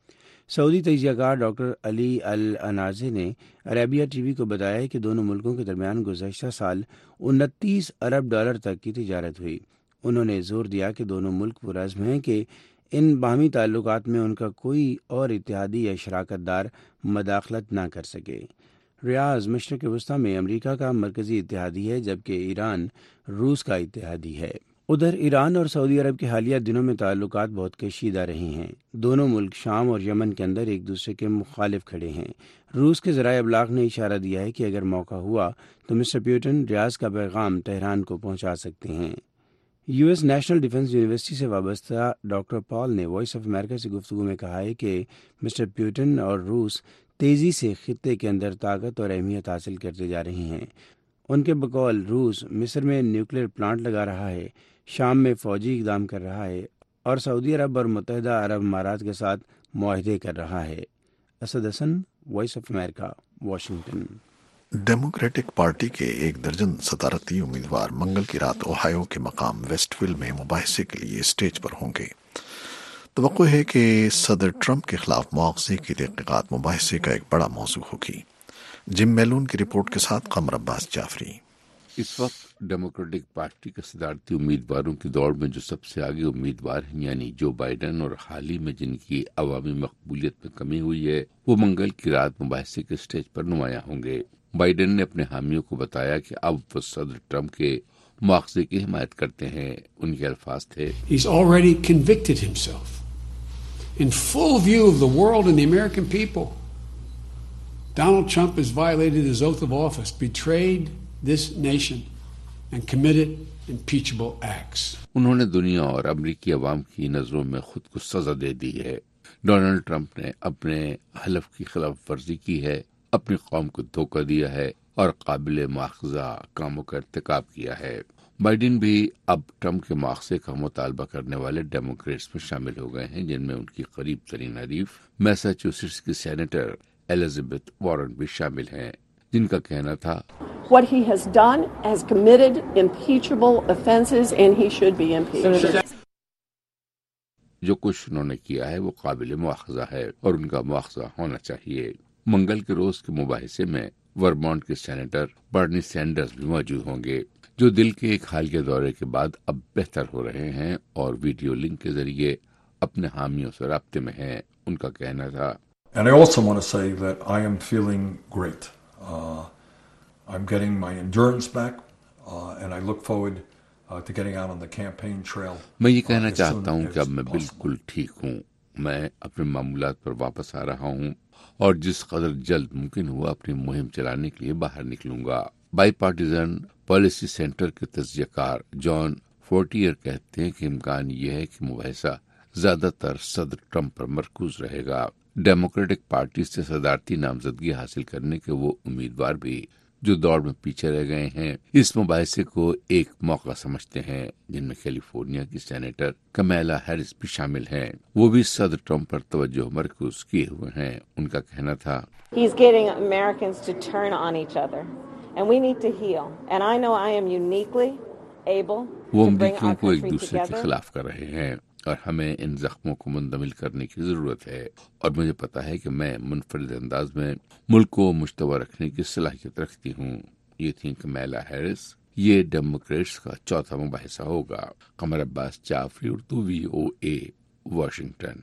سعودی تجزیہ کار ڈاکٹر علی الانازی نے عربیہ ٹی وی کو بتایا کہ دونوں ملکوں کے درمیان گزشتہ سال انتیس ارب ڈالر تک کی تجارت ہوئی۔ انہوں نے زور دیا کہ دونوں ملک پرعزم ہیں کہ ان باہمی تعلقات میں ان کا کوئی اور اتحادی یا شراکت دار مداخلت نہ کر سکے۔ ریاض مشرق وسطیٰ میں امریکہ کا مرکزی اتحادی ہے جبکہ ایران روس کا اتحادی ہے۔ ادھر ایران اور سعودی عرب کے حالیہ دنوں میں تعلقات بہت کشیدہ رہے ہیں۔ دونوں ملک شام اور یمن کے اندر ایک دوسرے کے مخالف کھڑے ہیں۔ روس کے ذرائع ابلاغ نے اشارہ دیا ہے کہ اگر موقع ہوا تو مسٹر پیوٹن ریاض کا پیغام تہران کو پہنچا سکتے ہیں۔ U S national defence university سے وابستہ ڈاکٹر پال نے وائس آف امریکہ سے گفتگو میں کہا ہے کہ مسٹر پیوٹن اور روس تیزی سے خطے کے اندر طاقت اور اہمیت حاصل کرتے جا رہے ہیں۔ ان کے بقول روس مصر میں نیوکلیر پلانٹ لگا رہا ہے، شام میں فوجی اقدام کر رہا ہے اور سعودی عرب اور متحدہ عرب امارات کے ساتھ معاہدے کر رہا ہے۔ Asad Hasan, voice of America, Washington. Democratic party کے ایک درجن صدارتی امیدوار منگل کی رات اوہایو کے مقام ویسٹ ویل میں مباحثے کے لیے اسٹیج پر ہوں گے۔ توقع ہے کہ صدر ٹرمپ کے خلاف مواخذے کی تحقیقات مباحثے کا ایک بڑا موضوع ہوگی۔ جم میلون کی رپورٹ کے ساتھ قمر عباس جعفری۔ اس وقت ڈیموکریٹک پارٹی کے صدارتی امیدواروں کی دوڑ میں جو سب سے آگے امیدوار ہیں یعنی جو بائیڈن اور حال ہی میں جن کی عوامی مقبولیت میں کمی ہوئی ہے وہ منگل کی رات مباحثے کے اسٹیج پر نمایاں ہوں گے۔ بائیڈن نے اپنے حامیوں کو بتایا کہ اب وہ صدر ٹرمپ کے مواخذے کی حمایت کرتے ہیں۔ ان کے الفاظ تھے، He's already convicted himself in full view of the world and the American people. Donald Trump has violated his oath of office, betrayed this nation and committed impeachable acts. انہوں نے دنیا اور امریکی عوام کی نظروں میں خود کو سزا دے دی ہے۔ ڈونلڈ ٹرمپ نے اپنے حلف کی خلاف ورزی کی ہے، اپنی قوم کو دھوکہ دیا ہے اور قابل مواخذہ کاموں کا ارتکاب کیا ہے۔ بائیڈن بھی اب ٹرمپ کے مواخذے کا مطالبہ کرنے والے ڈیموکریٹس میں شامل ہو گئے ہیں، جن میں ان کی قریب ترین حریف میساچوسیٹس کی سینیٹر ایلزابتھ وارن بھی شامل ہیں، جن کا کہنا تھا What he has done has committed impeachable offenses and he should be impeached. جو کچھ انہوں نے کیا ہے وہ قابل مواخذہ ہے اور ان کا مواخذہ ہونا چاہیے۔ منگل کے روز کے مباحثے میں ورمونٹ کے سینیٹر برنی سینڈرز بھی موجود ہوں گے، جو دل کے ایک حالیہ دورے کے بعد اب بہتر ہو رہے ہیں اور ویڈیو لنک کے ذریعے اپنے حامیوں سے رابطے میں ہیں۔ ان کا کہنا تھا، And I also want to say that I am feeling great. Uh, I'm getting my endurance back, uh, and I look forward uh, to getting out on the campaign trail. میں یہ کہنا چاہتا ہوں کہ اب میں بالکل ٹھیک ہوں، میں اپنے معمولات پر واپس آ رہا ہوں اور جس قدر جلد ممکن ہوا اپنی مہم چلانے کے لیے باہر نکلوں گا۔ بائی پارٹیزن پالیسی سینٹر کے تجزیہ کار جان فورٹیئر کہتے ہیں کہ امکان یہ ہے کہ مباحثہ زیادہ تر صدر ٹرمپ پر مرکوز رہے گا۔ ڈیموکریٹک پارٹی سے صدارتی نامزدگی حاصل کرنے کے وہ امیدوار بھی جو دوڑ میں پیچھے رہ گئے ہیں اس مباحثے کو ایک موقع سمجھتے ہیں، جن میں کیلیفورنیا کی سینیٹر کمیلا ہیرس بھی شامل ہیں۔ وہ بھی صدر ٹرمپ پر توجہ مرکوز کیے ہوئے ہیں۔ ان کا کہنا تھا، He's getting Americans to turn on each other and we need to heal. And I know I am uniquely able وہ to bring امریکیوں our کو ایک country دوسرے کے together. خلاف کر رہے ہیں اور ہمیں ان زخموں کو مندمل کرنے کی ضرورت ہے، اور مجھے پتا ہے کہ میں منفرد انداز میں ملک کو مشتبہ رکھنے کی صلاحیت رکھتی ہوں۔ یہ تھی کمیلا ہیرس۔ یہ ڈیموکریٹس کا چوتھا مباحثہ ہوگا۔ Qamar Abbas Jafri, Urdu, V O A, Washington.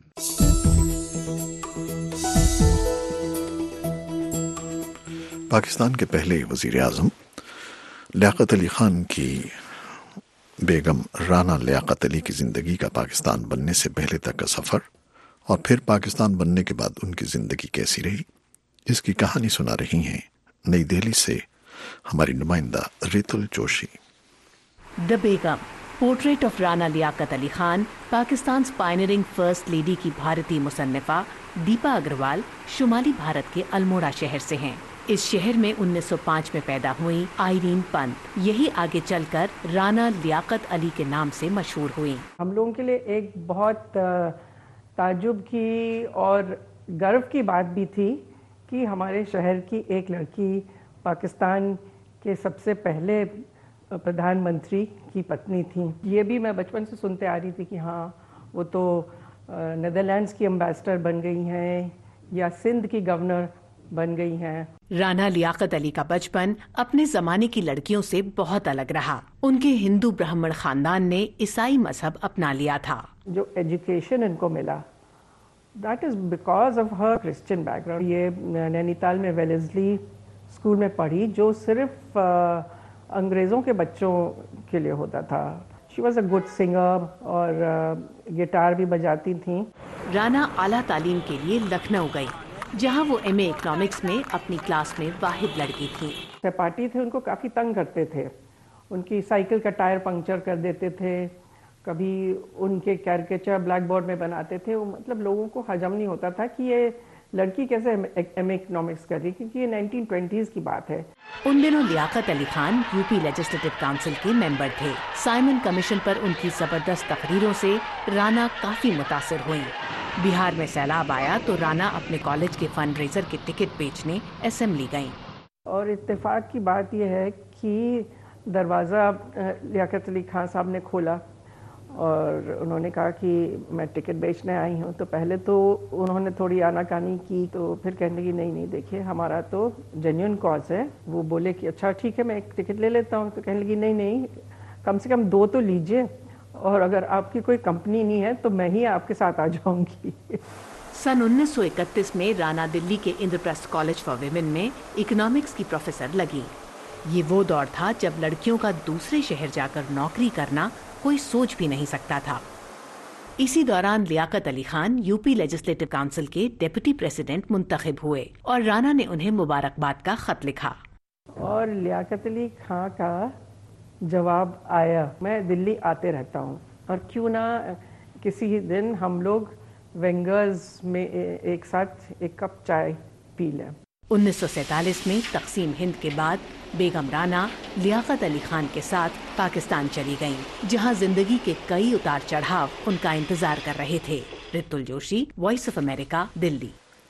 Pakistan کے پہلے وزیر اعظم لیاقت علی خان کی بیگم رانا لیاقت علی کی زندگی کا پاکستان بننے سے پہلے تک کا سفر اور پھر پاکستان بننے کے بعد ان کی زندگی کیسی رہی، اس کی کہانی سنا رہی ہیں نئی دہلی سے ہماری نمائندہ Ritul Joshi. The Begum, Portrait of Rana Liaquat Ali Khan, Pakistan pioneering first lady کی بھارتی مصنفہ دیپا اگروال شمالی بھارت کے الموڑا شہر سے ہیں۔ اس شہر میں انیس سو پانچ میں پیدا ہوئی آئرین پنت، یہی آگے چل کر رانا لیاقت علی کے نام سے مشہور ہوئی۔ ہم لوگوں کے لیے ایک بہت تعجب کی اور گرو کی بات بھی تھی کہ ہمارے شہر کی ایک لڑکی پاکستان کے سب سے پہلے پردھان منتری کی پتنی تھی۔ یہ بھی میں بچپن سے سنتے آ رہی تھی کہ ہاں وہ تو نیدرلینڈس کی امبیسڈر بن گئی ہیں یا سندھ کی گورنر بن گئی ہیں. رانا لیاقت علی کا بچپن اپنے زمانے کی لڑکیوں سے بہت الگ رہا. ان کے ہندو برہمن خاندان نے عیسائی مذہب اپنا لیا تھا. جو ایجوکیشن ان کو ملا that is because of her Christian background. یہ نینی تال میں ویلزلی اسکول میں پڑھی جو صرف انگریزوں کے بچوں کے لیے ہوتا تھا. She was a good singer اور گٹار بھی بجاتی تھیں. رانا اعلیٰ تعلیم کے لیے لکھنؤ گئی جہاں وہ ایم اے اکنامکس میں اپنی کلاس میں واحد لڑکی تھی. سپاٹی تھے ان کو کافی تنگ کرتے تھے. ان کی سائیکل کا ٹائر پنکچر کر دیتے تھے. کبھی ان کے کیریکیچر بلیک بورڈ میں بناتے تھے. مطلب لوگوں کو ہضم نہیں ہوتا تھا کہ یہ لڑکی کیسے ایم اے اکنامکس کر رہی کیونکہ یہ نائنٹین ٹوینٹیز کی بات ہے. ان دنوں Liaquat Ali Khan U P legislative council کے ممبر تھے. سائمن کمیشن پر ان کی زبردست تقریروں سے رانا کافی متاثر ہوئی. بہار میں سیلاب آیا تو رانا اپنے کالج کے فنڈ ریزر کے ٹکٹ بیچنے اسمبلی گئیں. اور اتفاق کی بات یہ ہے کہ دروازہ لیاقت علی خان صاحب نے کھولا اور انہوں نے کہا کہ میں ٹکٹ بیچنے آئی ہوں. تو پہلے تو انہوں نے تھوڑی آناکانی کی تو پھر کہنے لگی نہیں نہیں دیکھیے ہمارا تو جینیون کاز ہے. وہ بولے کہ اچھا ٹھیک ہے میں ایک ٹکٹ لے لیتا ہوں. تو کہنے لگی نہیں نہیں کم سے کم دو تو لیجئے اور اگر آپ کی کوئی کمپنی نہیں ہے تو میں ہی آپ کے ساتھ آ جاؤں گی. سن انیس سو اکتیس میں رانا دلی کے اندرپرستھ کالج فار ویمن میں اکنامکس کی پروفیسر لگی. یہ وہ دور تھا جب لڑکیوں کا دوسرے شہر جا کر نوکری کرنا کوئی سوچ بھی نہیں سکتا تھا. اسی دوران Liaquat Ali Khan U P legislative council کے ڈپٹی پریزیڈنٹ منتخب ہوئے اور رانا نے انہیں مبارکباد کا خط لکھا. اور لیاقت علی خان کا جواب آیا میں دلی آتے رہتا ہوں اور کیوں نہ کسی دن ہم لوگ وینگرز میں ایک ساتھ ایک کپ چائے پی لیں. انیس سو سینتالیس میں تقسیم ہند کے بعد بیگم رانا لیاقت علی خان کے ساتھ پاکستان چلی گئیں جہاں زندگی کے کئی اتار چڑھاؤ ان کا انتظار کر رہے تھے. Ritul Joshi, voice of America, Delhi.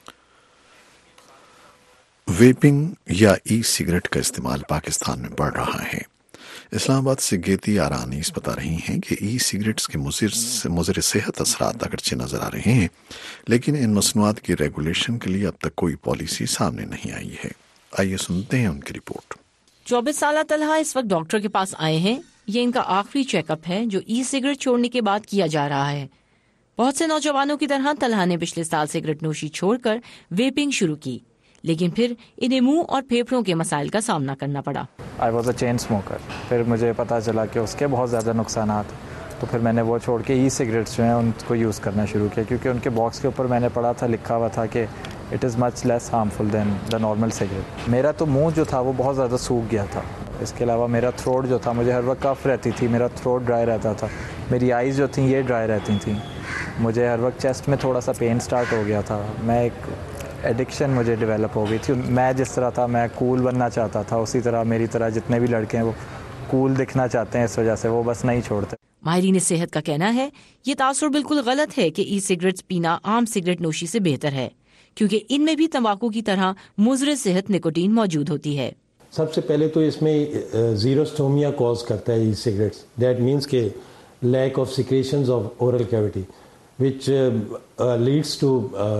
Vaping یا ای سگریٹ کا استعمال پاکستان میں بڑھ رہا ہے. اسلام آباد سے گیتی آرانیس بتا رہی ہیں کہ ای سگریٹس کے مضر صحت اثرات اگرچہ نظر آ رہے ہیں لیکن ان مصنوعات کی ریگولیشن کے لیے اب تک کوئی پالیسی سامنے نہیں آئی ہے. آئیے سنتے ہیں ان کی رپورٹ. چوبیس سالہ طلحہ اس وقت ڈاکٹر کے پاس آئے ہیں. یہ ان کا آخری چیک اپ ہے جو ای سگریٹ چھوڑنے کے بعد کیا جا رہا ہے. بہت سے نوجوانوں کی طرح طلحہ نے پچھلے سال سگریٹ نوشی چھوڑ کر ویپنگ شروع کی لیکن پھر انہیں منہ اور پھیپھڑوں کے مسائل کا سامنا کرنا پڑا. I was a chain smoker. پھر مجھے پتا چلا کہ اس کے بہت زیادہ نقصانات تو پھر میں نے وہ چھوڑ کے ای سگریٹس جو ہیں ان کو یوز کرنا شروع کیا کیونکہ ان کے باکس کے اوپر میں نے پڑھا تھا لکھا ہوا تھا کہ it is much less harmful than the normal cigarette. میرا تو منہ جو تھا وہ بہت زیادہ سوکھ گیا تھا. اس کے علاوہ میرا تھروٹ جو تھا مجھے ہر وقت کف رہتی تھی. میرا تھروٹ ڈرائی رہتا تھا. میری آئیز جو تھیں یہ ڈرائی رہتی تھیں. مجھے ہر وقت چیسٹ میں تھوڑا سا پین سٹارٹ ہو گیا تھا. میں ایک ایڈکشن مجھے ڈیولپ ہو گئی تھی. میں جس طرح تھا میں کول بننا چاہتا تھا اسی طرح میری طرح جتنے بھی لڑکے ہیں وہ کول دکھنا چاہتے ہیں. اس وجہ سے وہ بس نہیں چھوڑتے. ماہرین صحت کا کہنا ہے یہ تاثر بالکل غلط ہے کہ ای سگریٹس پینا عام سگریٹ نوشی سے بہتر ہے کیونکہ ان میں بھی تمباکو کی طرح مضر صحت نکوٹین موجود ہوتی ہے. سب سے پہلے تو اس میں زیروسٹومیا کوز کرتا ہے ای سگریٹس. دیٹ مینس کہ lack of secretions of oral cavity which leads to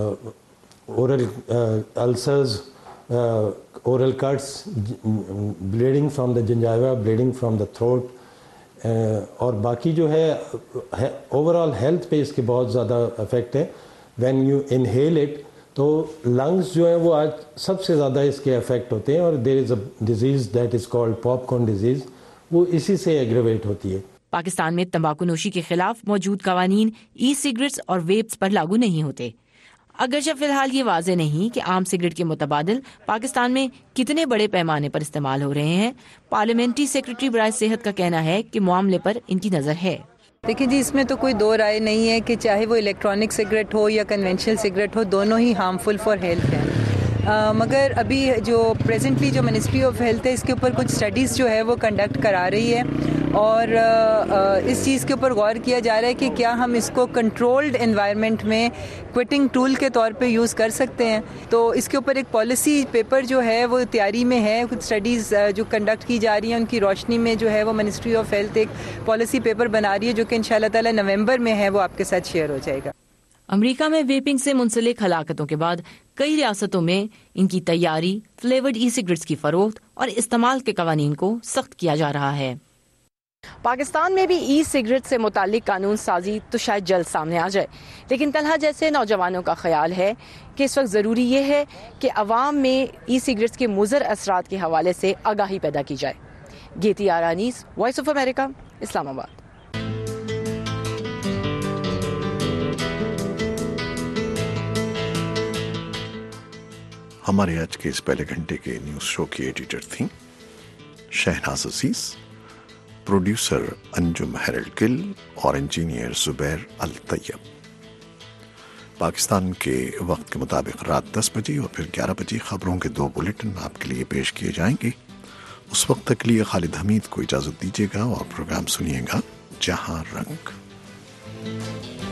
oral uh, ulcers, uh, oral cuts, bleeding from the gingiva, bleeding from the throat. اور باقی جو ہے اوور آل ہیلتھ پہ اس کے بہت زیادہ افیکٹ ہے. وین یو انہیل اٹ تو لنگس جو ہیں وہ آج سب سے زیادہ اس کے افیکٹ ہوتے ہیں اور there is a disease that is called popcorn disease. وہ اسی سے ایگریویٹ ہوتی ہے. پاکستان میں تمباکو نوشی کے خلاف موجود قوانین ای سگریٹس اور ویپس پر لاگو نہیں ہوتے. اگرچہ فی الحال یہ واضح نہیں کہ عام سگریٹ کے متبادل پاکستان میں کتنے بڑے پیمانے پر استعمال ہو رہے ہیں. پارلیمنٹری سیکرٹری برائے صحت کا کہنا ہے کہ معاملے پر ان کی نظر ہے. دیکھیں جی اس میں تو کوئی دو رائے نہیں ہے کہ چاہے وہ الیکٹرانک سگریٹ ہو یا کنونشنل سگریٹ ہو دونوں ہی ہارمفل فار ہیلتھ ہیں. آ, مگر ابھی جو پریزنٹلی جو منسٹری آف ہیلتھ ہے اس کے اوپر کچھ اسٹڈیز جو ہے وہ کنڈکٹ کرا رہی ہے اور آ, اس چیز کے اوپر غور کیا جا رہا ہے کہ کیا ہم اس کو کنٹرولڈ انوائرمنٹ میں کوئٹنگ ٹول کے طور پہ یوز کر سکتے ہیں. تو اس کے اوپر ایک پالیسی پیپر جو ہے وہ تیاری میں ہے. کچھ اسٹڈیز جو کنڈکٹ کی جا رہی ہیں ان کی روشنی میں جو ہے وہ منسٹری آف ہیلتھ ایک پالیسی پیپر بنا رہی ہے جو کہ انشاءاللہ تعالی نومبر میں ہے وہ آپ کے ساتھ شیئر ہو جائے گا. امریکہ میں ویپنگ سے منسلک ہلاکتوں کے بعد کئی ریاستوں میں ان کی تیاری، فلیورڈ ای سگریٹس کی فروخت اور استعمال کے قوانین کو سخت کیا جا رہا ہے۔ پاکستان میں بھی ای سگریٹ سے متعلق قانون سازی تو شاید جلد سامنے آ جائے، لیکن طلحہ جیسے نوجوانوں کا خیال ہے کہ اس وقت ضروری یہ ہے کہ عوام میں ای سگریٹس کے مضر اثرات کے حوالے سے آگاہی پیدا کی جائے۔ گیتی آرانیس، وائس آف امریکہ، اسلام آباد۔ ہمارے آج کے اس پہلے گھنٹے کے نیوز شو کی ایڈیٹر تھیں شہناز عزیز، پروڈیوسر انجم ہیرلڈ گل اور انجینئر زبیر الطیب۔ پاکستان کے وقت کے مطابق رات دس بجے اور پھر گیارہ بجے خبروں کے دو بلیٹن آپ کے لیے پیش کیے جائیں گے۔ اس وقت تک لیے خالد حمید کو اجازت دیجیے گا اور پروگرام سنیے گا جہاں رنگ۔